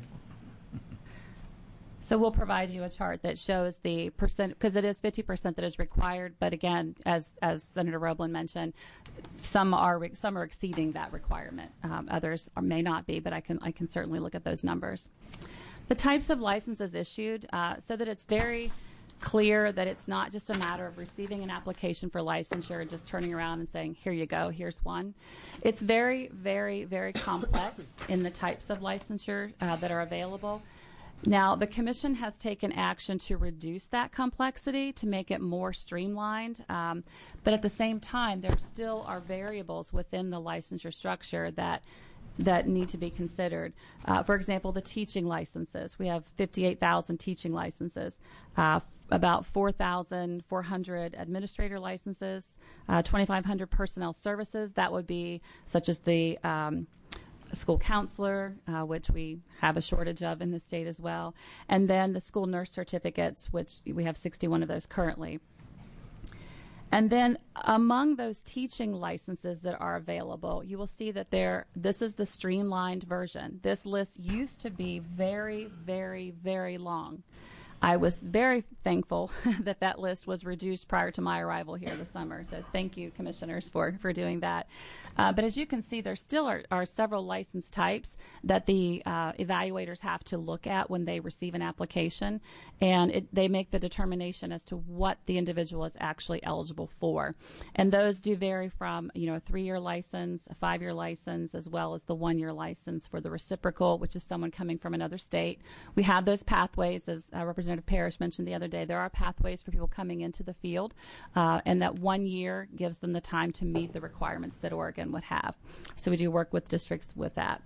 So we'll provide you a chart that shows the percent, because it is 50% that is required. But again, as Senator Roblin mentioned, some are exceeding that requirement. Others may not be, but I can certainly look at those numbers. The types of licenses issued, so that it's very clear that it's not just a matter of receiving an application for licensure and just turning around and saying, here you go, here's one. It's very, very, very complex in the types of licensure that are available. Now, the Commission has taken action to reduce that complexity, to make it more streamlined, but at the same time, there still are variables within the licensure structure that need to be considered. For example, the teaching licenses. We have 58,000 teaching licenses, about 4,400 administrator licenses, 2,500 personnel services. That would be such as the school counselor, which we have a shortage of in the state as well, and then the school nurse certificates, which we have 61 of those currently. And then among those teaching licenses that are available, you will see that this is the streamlined version. This list used to be very, very, very long. I was very thankful that that list was reduced prior to my arrival here this summer. So thank you, commissioners, for doing that. But as you can see, there still are several license types that the evaluators have to look at when they receive an application, and they make the determination as to what the individual is actually eligible for. And those do vary from, a 3-year license, a 5-year license, as well as the 1-year license for the reciprocal, which is someone coming from another state. We have those pathways, as Representative Parrish mentioned the other day. There are pathways for people coming into the field, and that 1 year gives them the time to meet the requirements that Oregon would have. So we do work with districts with that.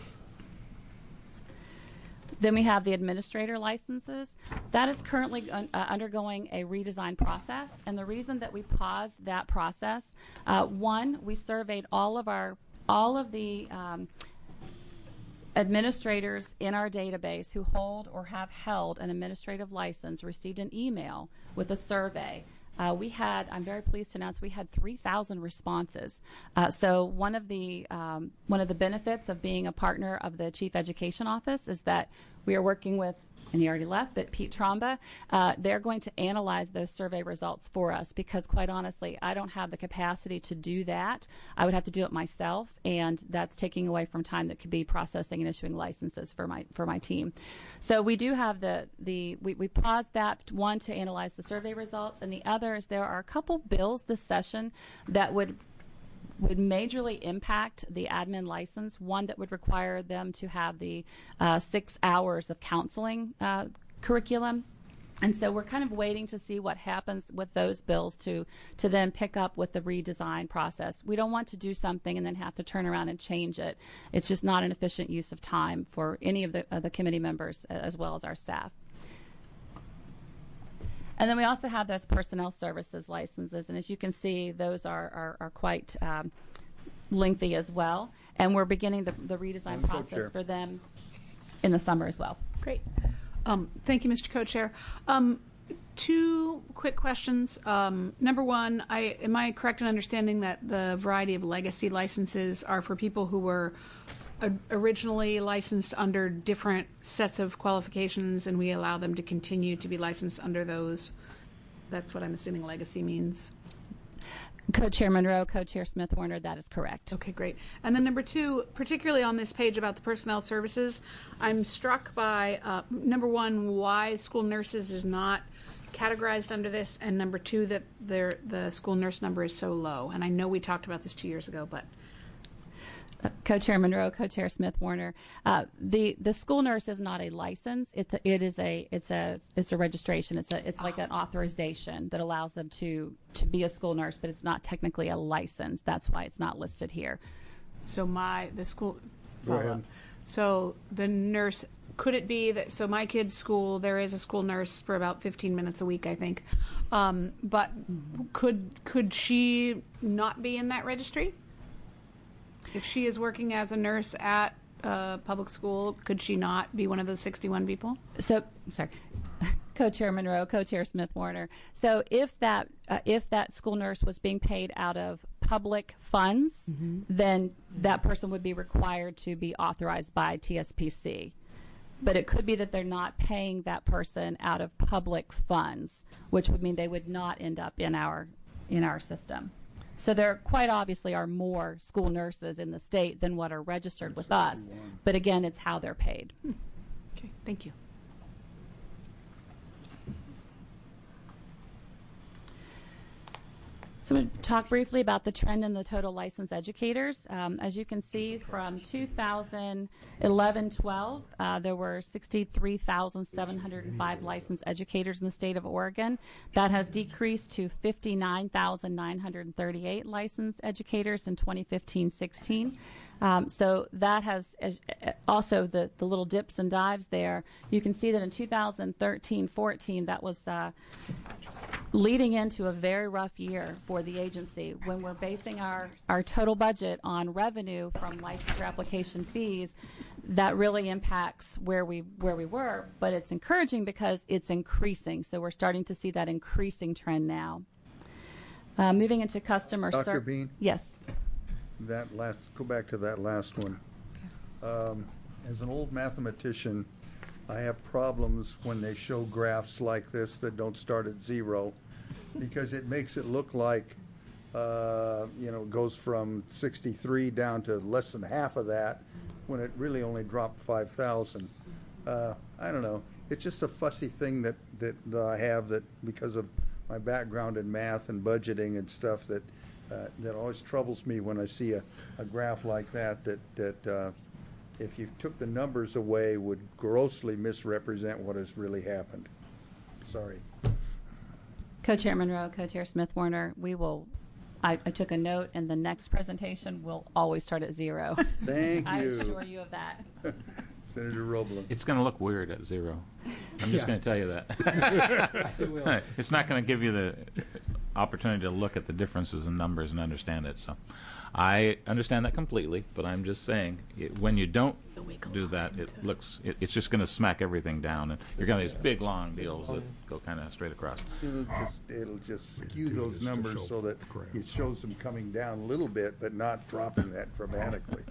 Then we have the administrator licenses. That is currently undergoing a redesign process, and the reason that we paused that process, one, we surveyed all of the administrators in our database who hold or have held an administrative license received an email with a survey. I'm very pleased to announce we had 3,000 responses. So one of the benefits of being a partner of the Chief Education Office is that we are working with, and he already left, but Pete Tromba. They're going to analyze those survey results for us because, quite honestly, I don't have the capacity to do that. I would have to do it myself, and that's taking away from time that could be processing and issuing licenses for my team. So we do have we paused that, one, to analyze the survey results, and the other is there are a couple bills this session that would majorly impact the admin license, one that would require them to have the 6 hours of counseling curriculum. And so we're kind of waiting to see what happens with those bills to then pick up with the redesign process. We don't want to do something and then have to turn around and change it. It's just not an efficient use of time for any of the committee members as well as our staff. And then we also have those personnel services licenses, and as you can see, those are quite lengthy as well. And we're beginning the redesign process for them in the summer as well. Great. Thank you, Mr. Co-Chair. 2 quick questions. Number one, am I correct in understanding that the variety of legacy licenses are for people who were originally licensed under different sets of qualifications, and we allow them to continue to be licensed under those? That's what I'm assuming legacy means. Co-Chair Monroe, Co-Chair Smith Warner, that is correct. Okay, great. And then number 2, particularly on this page about the personnel services, I'm struck by, number 1, why school nurses is not categorized under this, and number 2, that the school nurse number is so low. And I know we talked about this 2 years ago, but... Co-Chair Monroe, Co-Chair Smith Warner. The school nurse is not a license. It's a registration. It's like an authorization that allows them to be a school nurse, but it's not technically a license. That's why it's not listed here. So So the nurse, could it be that, so my kid's school, there is a school nurse for about 15 minutes a week, I think. But could she not be in that registry? If she is working as a nurse at public school, could she not be one of those 61 people? So, sorry. Co-Chair Monroe, Co-Chair Smith Warner. So if that school nurse was being paid out of public funds, then that person would be required to be authorized by TSPC. But it could be that they're not paying that person out of public funds, which would mean they would not end up in our system. So there quite obviously are more school nurses in the state than what are registered with us. But again, it's how they're paid. Okay, thank you. So I'm going to talk briefly about the trend in the total licensed educators. As you can see, from 2011-12, there were 63,705 licensed educators in the state of Oregon. That has decreased to 59,938 licensed educators in 2015-16. So that has also the little dips and dives there. You can see that in 2013-14, that was leading into a very rough year for the agency. When we're basing our total budget on revenue from licensure application fees, that really impacts where we were, but it's encouraging because it's increasing. So we're starting to see that increasing trend now. Moving into customer service. Dr. Bean? Yes. Go back to that last one. As an old mathematician, I have problems when they show graphs like this that don't start at zero, because it makes it look like, goes from 63 down to less than half of that, when it really only dropped 5,000. I don't know. It's just a fussy thing that I have, that because of my background in math and budgeting and stuff, that always troubles me when I see a graph like that if you took the numbers away, would grossly misrepresent what has really happened. Sorry. Co-Chair Monroe, Co-Chair Smith-Warner, I took a note, and the next presentation will always start at zero. Thank you. I assure you of that. Senator Roebling. It's going to look weird at zero. I'm just going to tell you that. It's not going to give you the opportunity to look at the differences in numbers and understand it. So I understand that completely, but I'm just saying, when you don't do that, it's just going to smack everything down, and you're going to have these big, long deals that go kind of straight across. It'll just skew those numbers so that it shows them coming down a little bit, but not dropping that dramatically.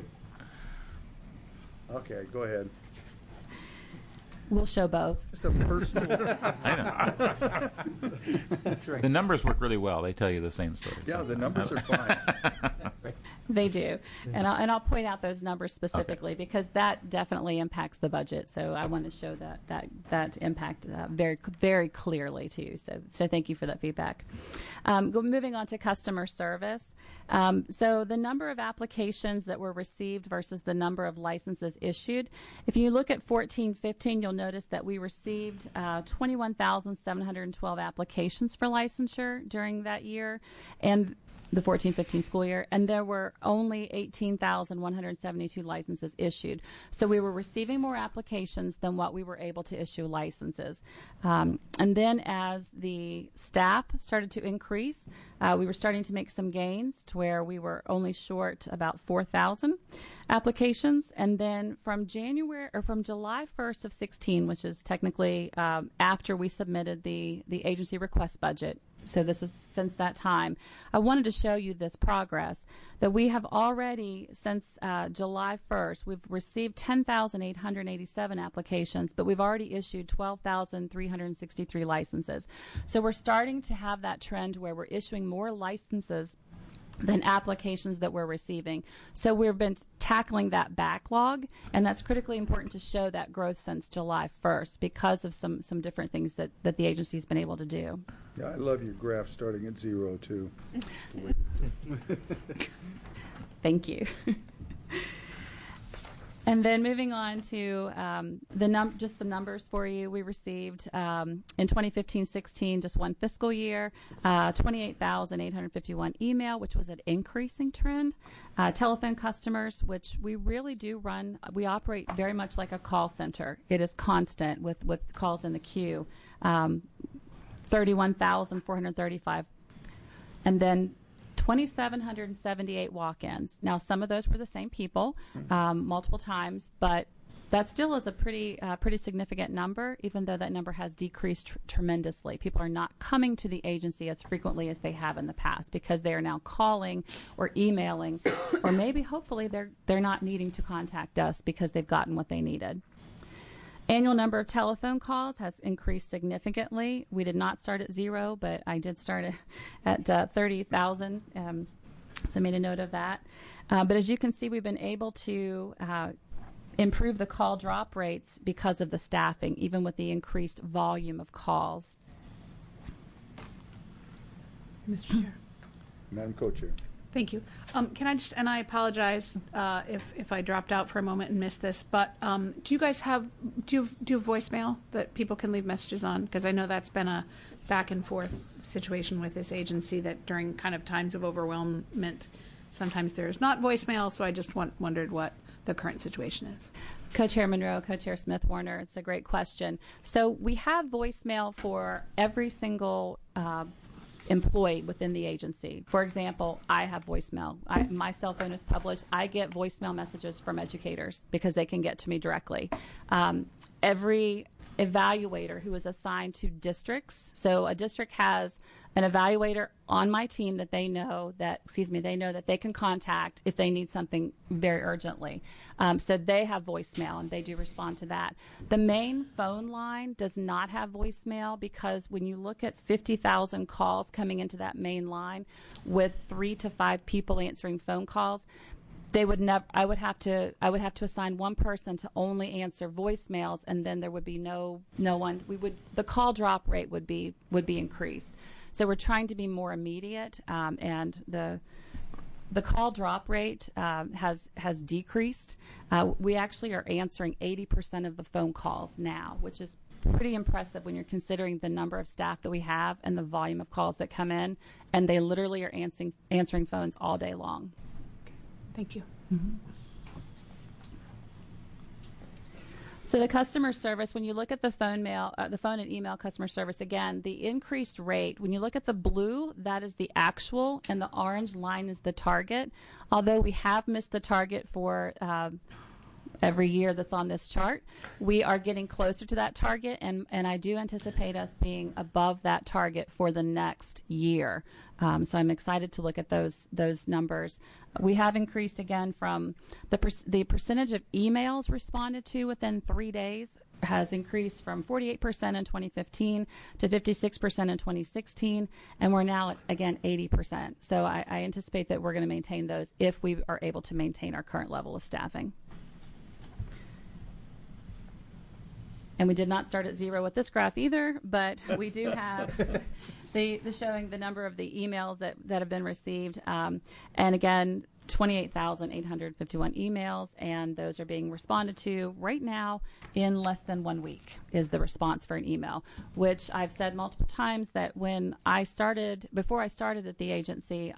Okay, go ahead. We'll show both. Just a personal. I know. That's right. The numbers work really well. They tell you the same story. Yeah, the numbers are fine. They do, and I'll point out those numbers specifically because that definitely impacts the budget. So I want to show that impact very, very clearly to you. So thank you for that feedback. Moving on to customer service. So the number of applications that were received versus the number of licenses issued. If you look at 14-15, you'll notice that we received 21,712 applications for licensure during that year, and the 14-15 school year, and there were only 18,172 licenses issued. So we were receiving more applications than what we were able to issue licenses. And then as the staff started to increase, we were starting to make some gains to where we were only short about 4,000 applications. And then from July 1st of 16, which is technically after we submitted the agency request budget, so this is since that time, I wanted to show you this progress that we have already, since July 1st, we've received 10,887 applications, but we've already issued 12,363 licenses. So we're starting to have that trend where we're issuing more licenses than applications that we're receiving. So we've been tackling that backlog, and that's critically important to show that growth since July 1st because of some different things that the agency's been able to do. Yeah, I love your graph starting at zero, too. Thank you. And then moving on to just some numbers for you. We received in 2015-16, just one fiscal year, 28,851 email, which was an increasing trend. Telephone customers, which we really do run. We operate very much like a call center. It is constant with calls in the queue. 31,435, and then 2,778 walk-ins. Now, some of those were the same people multiple times, but that still is a pretty significant number, even though that number has decreased tremendously. People are not coming to the agency as frequently as they have in the past because they are now calling or emailing, or maybe, hopefully, they're not needing to contact us because they've gotten what they needed. Annual number of telephone calls has increased significantly. We did not start at zero, but I did start at 30,000, so I made a note of that. But as you can see, we've been able to improve the call drop rates because of the staffing, even with the increased volume of calls. Mr. Chair. Madam Co-Chair. Thank you. Can I just, and I apologize if I dropped out for a moment and missed this, but do you guys have, do you have voicemail that people can leave messages on? Because I know that's been a back and forth situation with this agency, that during kind of times of overwhelmment, sometimes there's not voicemail, so I just wondered what the current situation is. Co-Chair Monroe, Co-Chair Smith Warner, it's a great question. So we have voicemail for every single employee within the agency. For example, I have voicemail. My cell phone is published. I get voicemail messages from educators because they can get to me directly. Every evaluator who is assigned to districts, so a district has an evaluator on my team that they know that they can contact if they need something very urgently. So they have voicemail and they do respond to that. The main phone line does not have voicemail because when you look at 50,000 calls coming into that main line with 3 to 5 people answering phone calls, they would never. I would have to assign one person to only answer voicemails, and then there would be no one. The call drop rate would be increased. So we're trying to be more immediate, and the call drop rate has decreased. We actually are answering 80% of the phone calls now, which is pretty impressive when you're considering the number of staff that we have and the volume of calls that come in, and they literally are answering phones all day long. Thank you. Mm-hmm. So the customer service, when you look at the phone and email customer service, again, the increased rate, when you look at the blue, that is the actual, and the orange line is the target. Although we have missed the target for every year that's on this chart, we are getting closer to that target, and I do anticipate us being above that target for the next year. So I'm excited to look at those numbers. We have increased again from the percentage of emails responded to within 3 days has increased from 48% in 2015 to 56% in 2016, and we're now at, again, 80%. So I anticipate that we're going to maintain those if we are able to maintain our current level of staffing. And we did not start at 0 with this graph either, but we do have the showing the number of the emails that have been received. And again, 28,851 emails, and those are being responded to right now in less than 1 week is the response for an email, which I've said multiple times that before I started at the agency,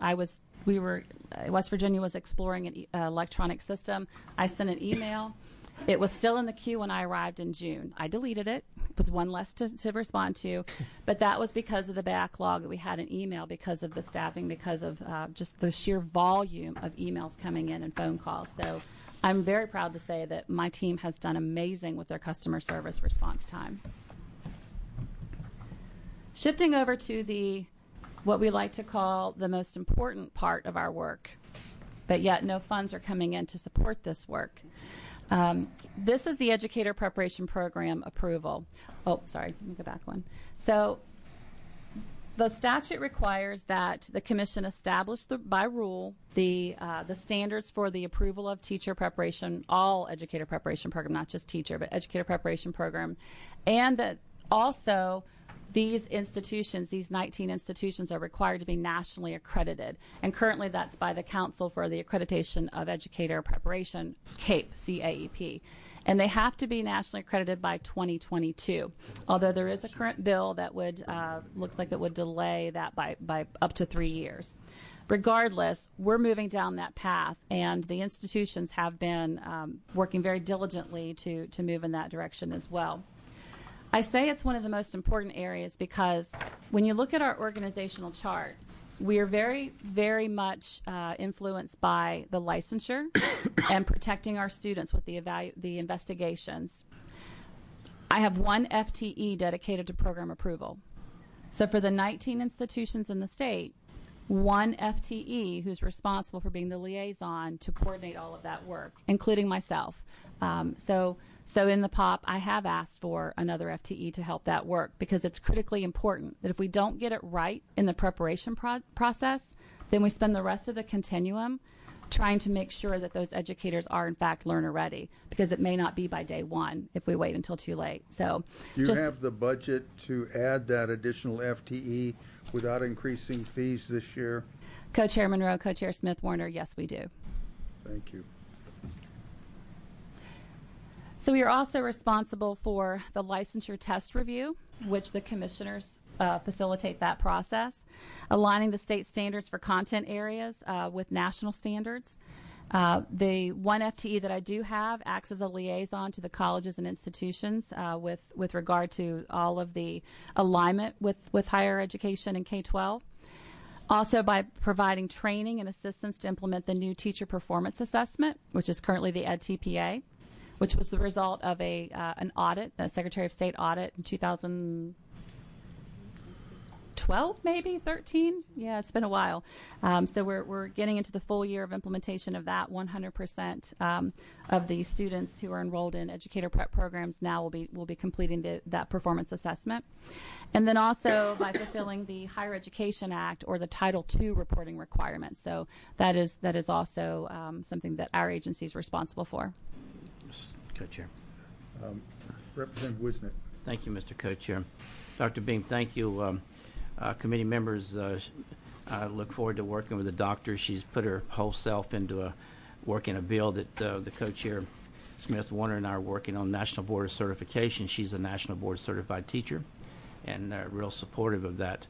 West Virginia was exploring an electronic system. I sent an email. It was still in the queue when I arrived in June. I deleted it with one less to respond to, but that was because of the backlog that we had in email, because of the staffing, because of just the sheer volume of emails coming in and phone calls. So I'm very proud to say that my team has done amazing with their customer service response time. Shifting over to what we like to call the most important part of our work, but yet no funds are coming in to support this work. This is the Educator Preparation Program approval. Oh, sorry, let me go back one. So the statute requires that the commission establish by rule the standards for the approval of teacher preparation, all educator preparation program, not just teacher, but educator preparation program, and that also these institutions, these 19 institutions, are required to be nationally accredited. And currently that's by the Council for the Accreditation of Educator Preparation, CAEP, C-A-E-P. And they have to be nationally accredited by 2022. Although there is a current bill that would, looks like it would delay that by up to 3 years. Regardless, we're moving down that path, and the institutions have been working very diligently to move in that direction as well. I say it's one of the most important areas because when you look at our organizational chart, we are very, very much influenced by the licensure and protecting our students with the investigations. I have one FTE dedicated to program approval. So for the 19 institutions in the state, one FTE who's responsible for being the liaison to coordinate all of that work, including myself. So in the POP, I have asked for another FTE to help that work because it's critically important that if we don't get it right in the preparation process, then we spend the rest of the continuum trying to make sure that those educators are in fact learner ready, because it may not be by day one if we wait until too late. So Do you have the budget to add that additional FTE without increasing fees this year? Co-Chair Monroe, Co-Chair Smith Warner, yes, we do. Thank you. So we are also responsible for the licensure test review, which the commissioners facilitate that process, aligning the state standards for content areas with national standards. The one FTE that I do have acts as a liaison to the colleges and institutions with regard to all of the alignment with higher education and K-12. Also by providing training and assistance to implement the new teacher performance assessment, which is currently the EdTPA, which was the result of an audit, a Secretary of State audit in 2012, maybe 13. Yeah, it's been a while. So we're getting into the full year of implementation of that. 100% of the students who are enrolled in educator prep programs now will be completing that performance assessment, and then also by fulfilling the Higher Education Act or the Title II reporting requirements. So that is also something that our agency is responsible for. Co-Chair. Representative Wisnick. Thank you, Mr. Co-Chair. Dr. Beam, thank you. Committee members, I look forward to working with the doctor. She's put her whole self into working a bill that the Co-Chair Smith Warner and I are working on, National Board of Certification. She's a National Board Certified teacher and real supportive of that.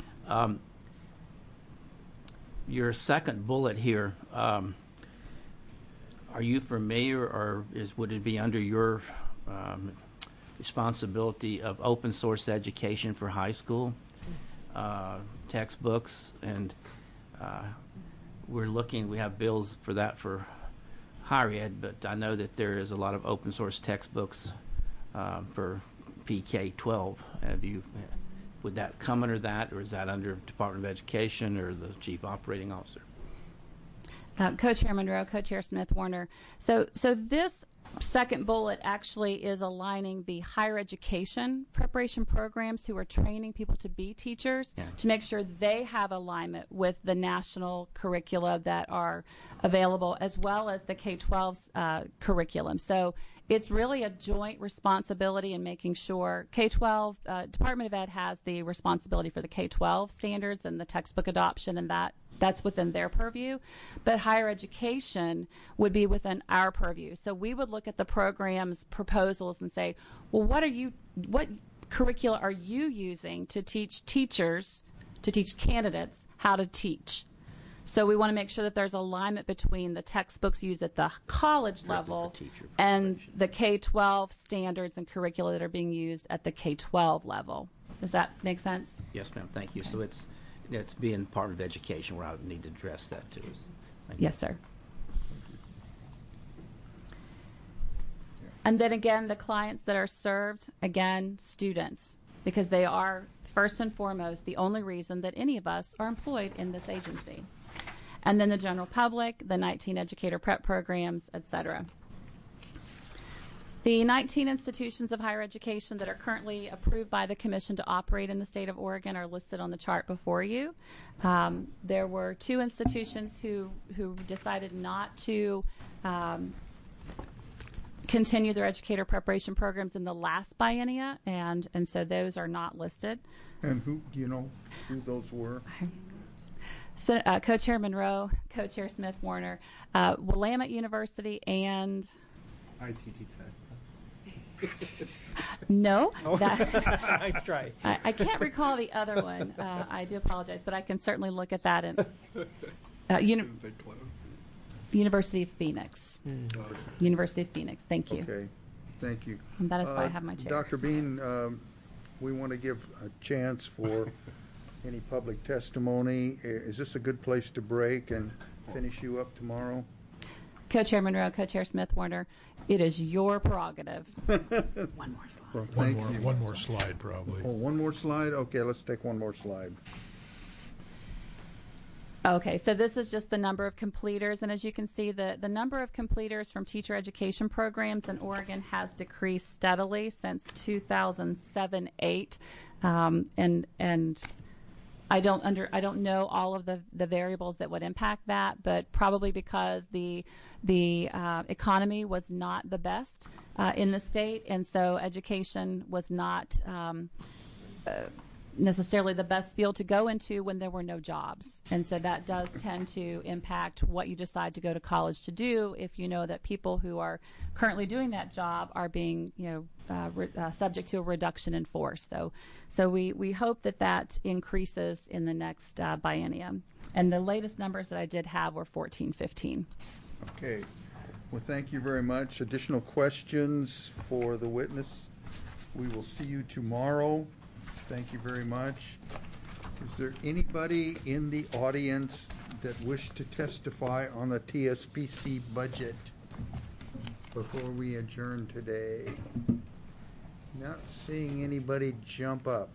Your second bullet here, are you familiar, or would it be under your responsibility of open source education for high school textbooks? And we have bills for that for higher ed, but I know that there is a lot of open source textbooks for PK-12. Would that come under that, or is that under Department of Education or the Chief Operating Officer? Co-Chair Monroe, Co-Chair Smith Warner. So this second bullet actually is aligning the higher education preparation programs who are training people to be teachers to make sure they have alignment with the national curricula that are available, as well as the K-12's curriculum. So it's really a joint responsibility in making sure K-12, Department of Ed has the responsibility for the K-12 standards and the textbook adoption, and that's within their purview, but higher education would be within our purview. So we would look at the program's proposals and say, well, what curricula are you using to teach candidates how to teach? So we want to make sure that there's alignment between the textbooks used at the college level and the K-12 standards and curricula that are being used at the K-12 level. Does that make sense? Yes, ma'am. Thank you. Okay. So it's being part of education where I would need to address that too. Yes, sir. And then again, the clients that are served, again, students, because they are first and foremost the only reason that any of us are employed in this agency. And then the general public, the 19 educator prep programs, et cetera. The 19 institutions of higher education that are currently approved by the Commission to operate in the state of Oregon are listed on the chart before you. There were 2 institutions who decided not to continue their educator preparation programs in the last biennia, and so those are not listed. And who those were? So, Co-Chair Monroe, Co-Chair Smith Warner, Willamette University, and ITT Tech. No. Nice try. I can't recall the other one. I do apologize, but I can certainly look at that. University of Phoenix. University of Phoenix. Thank you. Okay. Thank you. And that is why I have my chair. Dr. Bean, we want to give a chance for any public testimony. Is this a good place to break and finish you up tomorrow? Co-Chair Monroe, Co-Chair Smith Warner, it is your prerogative. One more slide. Well, thank you. One more slide, probably. Oh, one more slide? Okay, let's take one more slide. Okay, so this is just the number of completers, and as you can see, the number of completers from teacher education programs in Oregon has decreased steadily since 2007-8, and I don't know all of the variables that would impact that, but probably because the economy was not the best in the state, and so education was not necessarily the best field to go into when there were no jobs. And so that does tend to impact what you decide to go to college to do if you know that people who are currently doing that job are being, subject to a reduction in force. So we hope that increases in the next biennium. And the latest numbers that I did have were 14-15. Okay. Well, thank you very much. Additional questions for the witness? We will see you tomorrow. Thank you very much. Is there anybody in the audience that wish to testify on the TSPC budget before we adjourn today? Not seeing anybody jump up.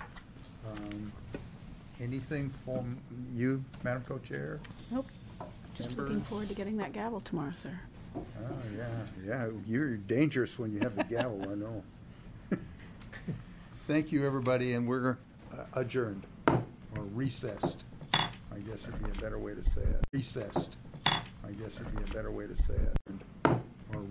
Anything from you, Madam Co-Chair? Nope. Just looking forward to getting that gavel tomorrow, sir. Oh, yeah. You're dangerous when you have the gavel, I know. Thank you, everybody, and we're adjourned, or recessed. I guess would be a better way to say it. Recessed. I guess would be a better way to say it.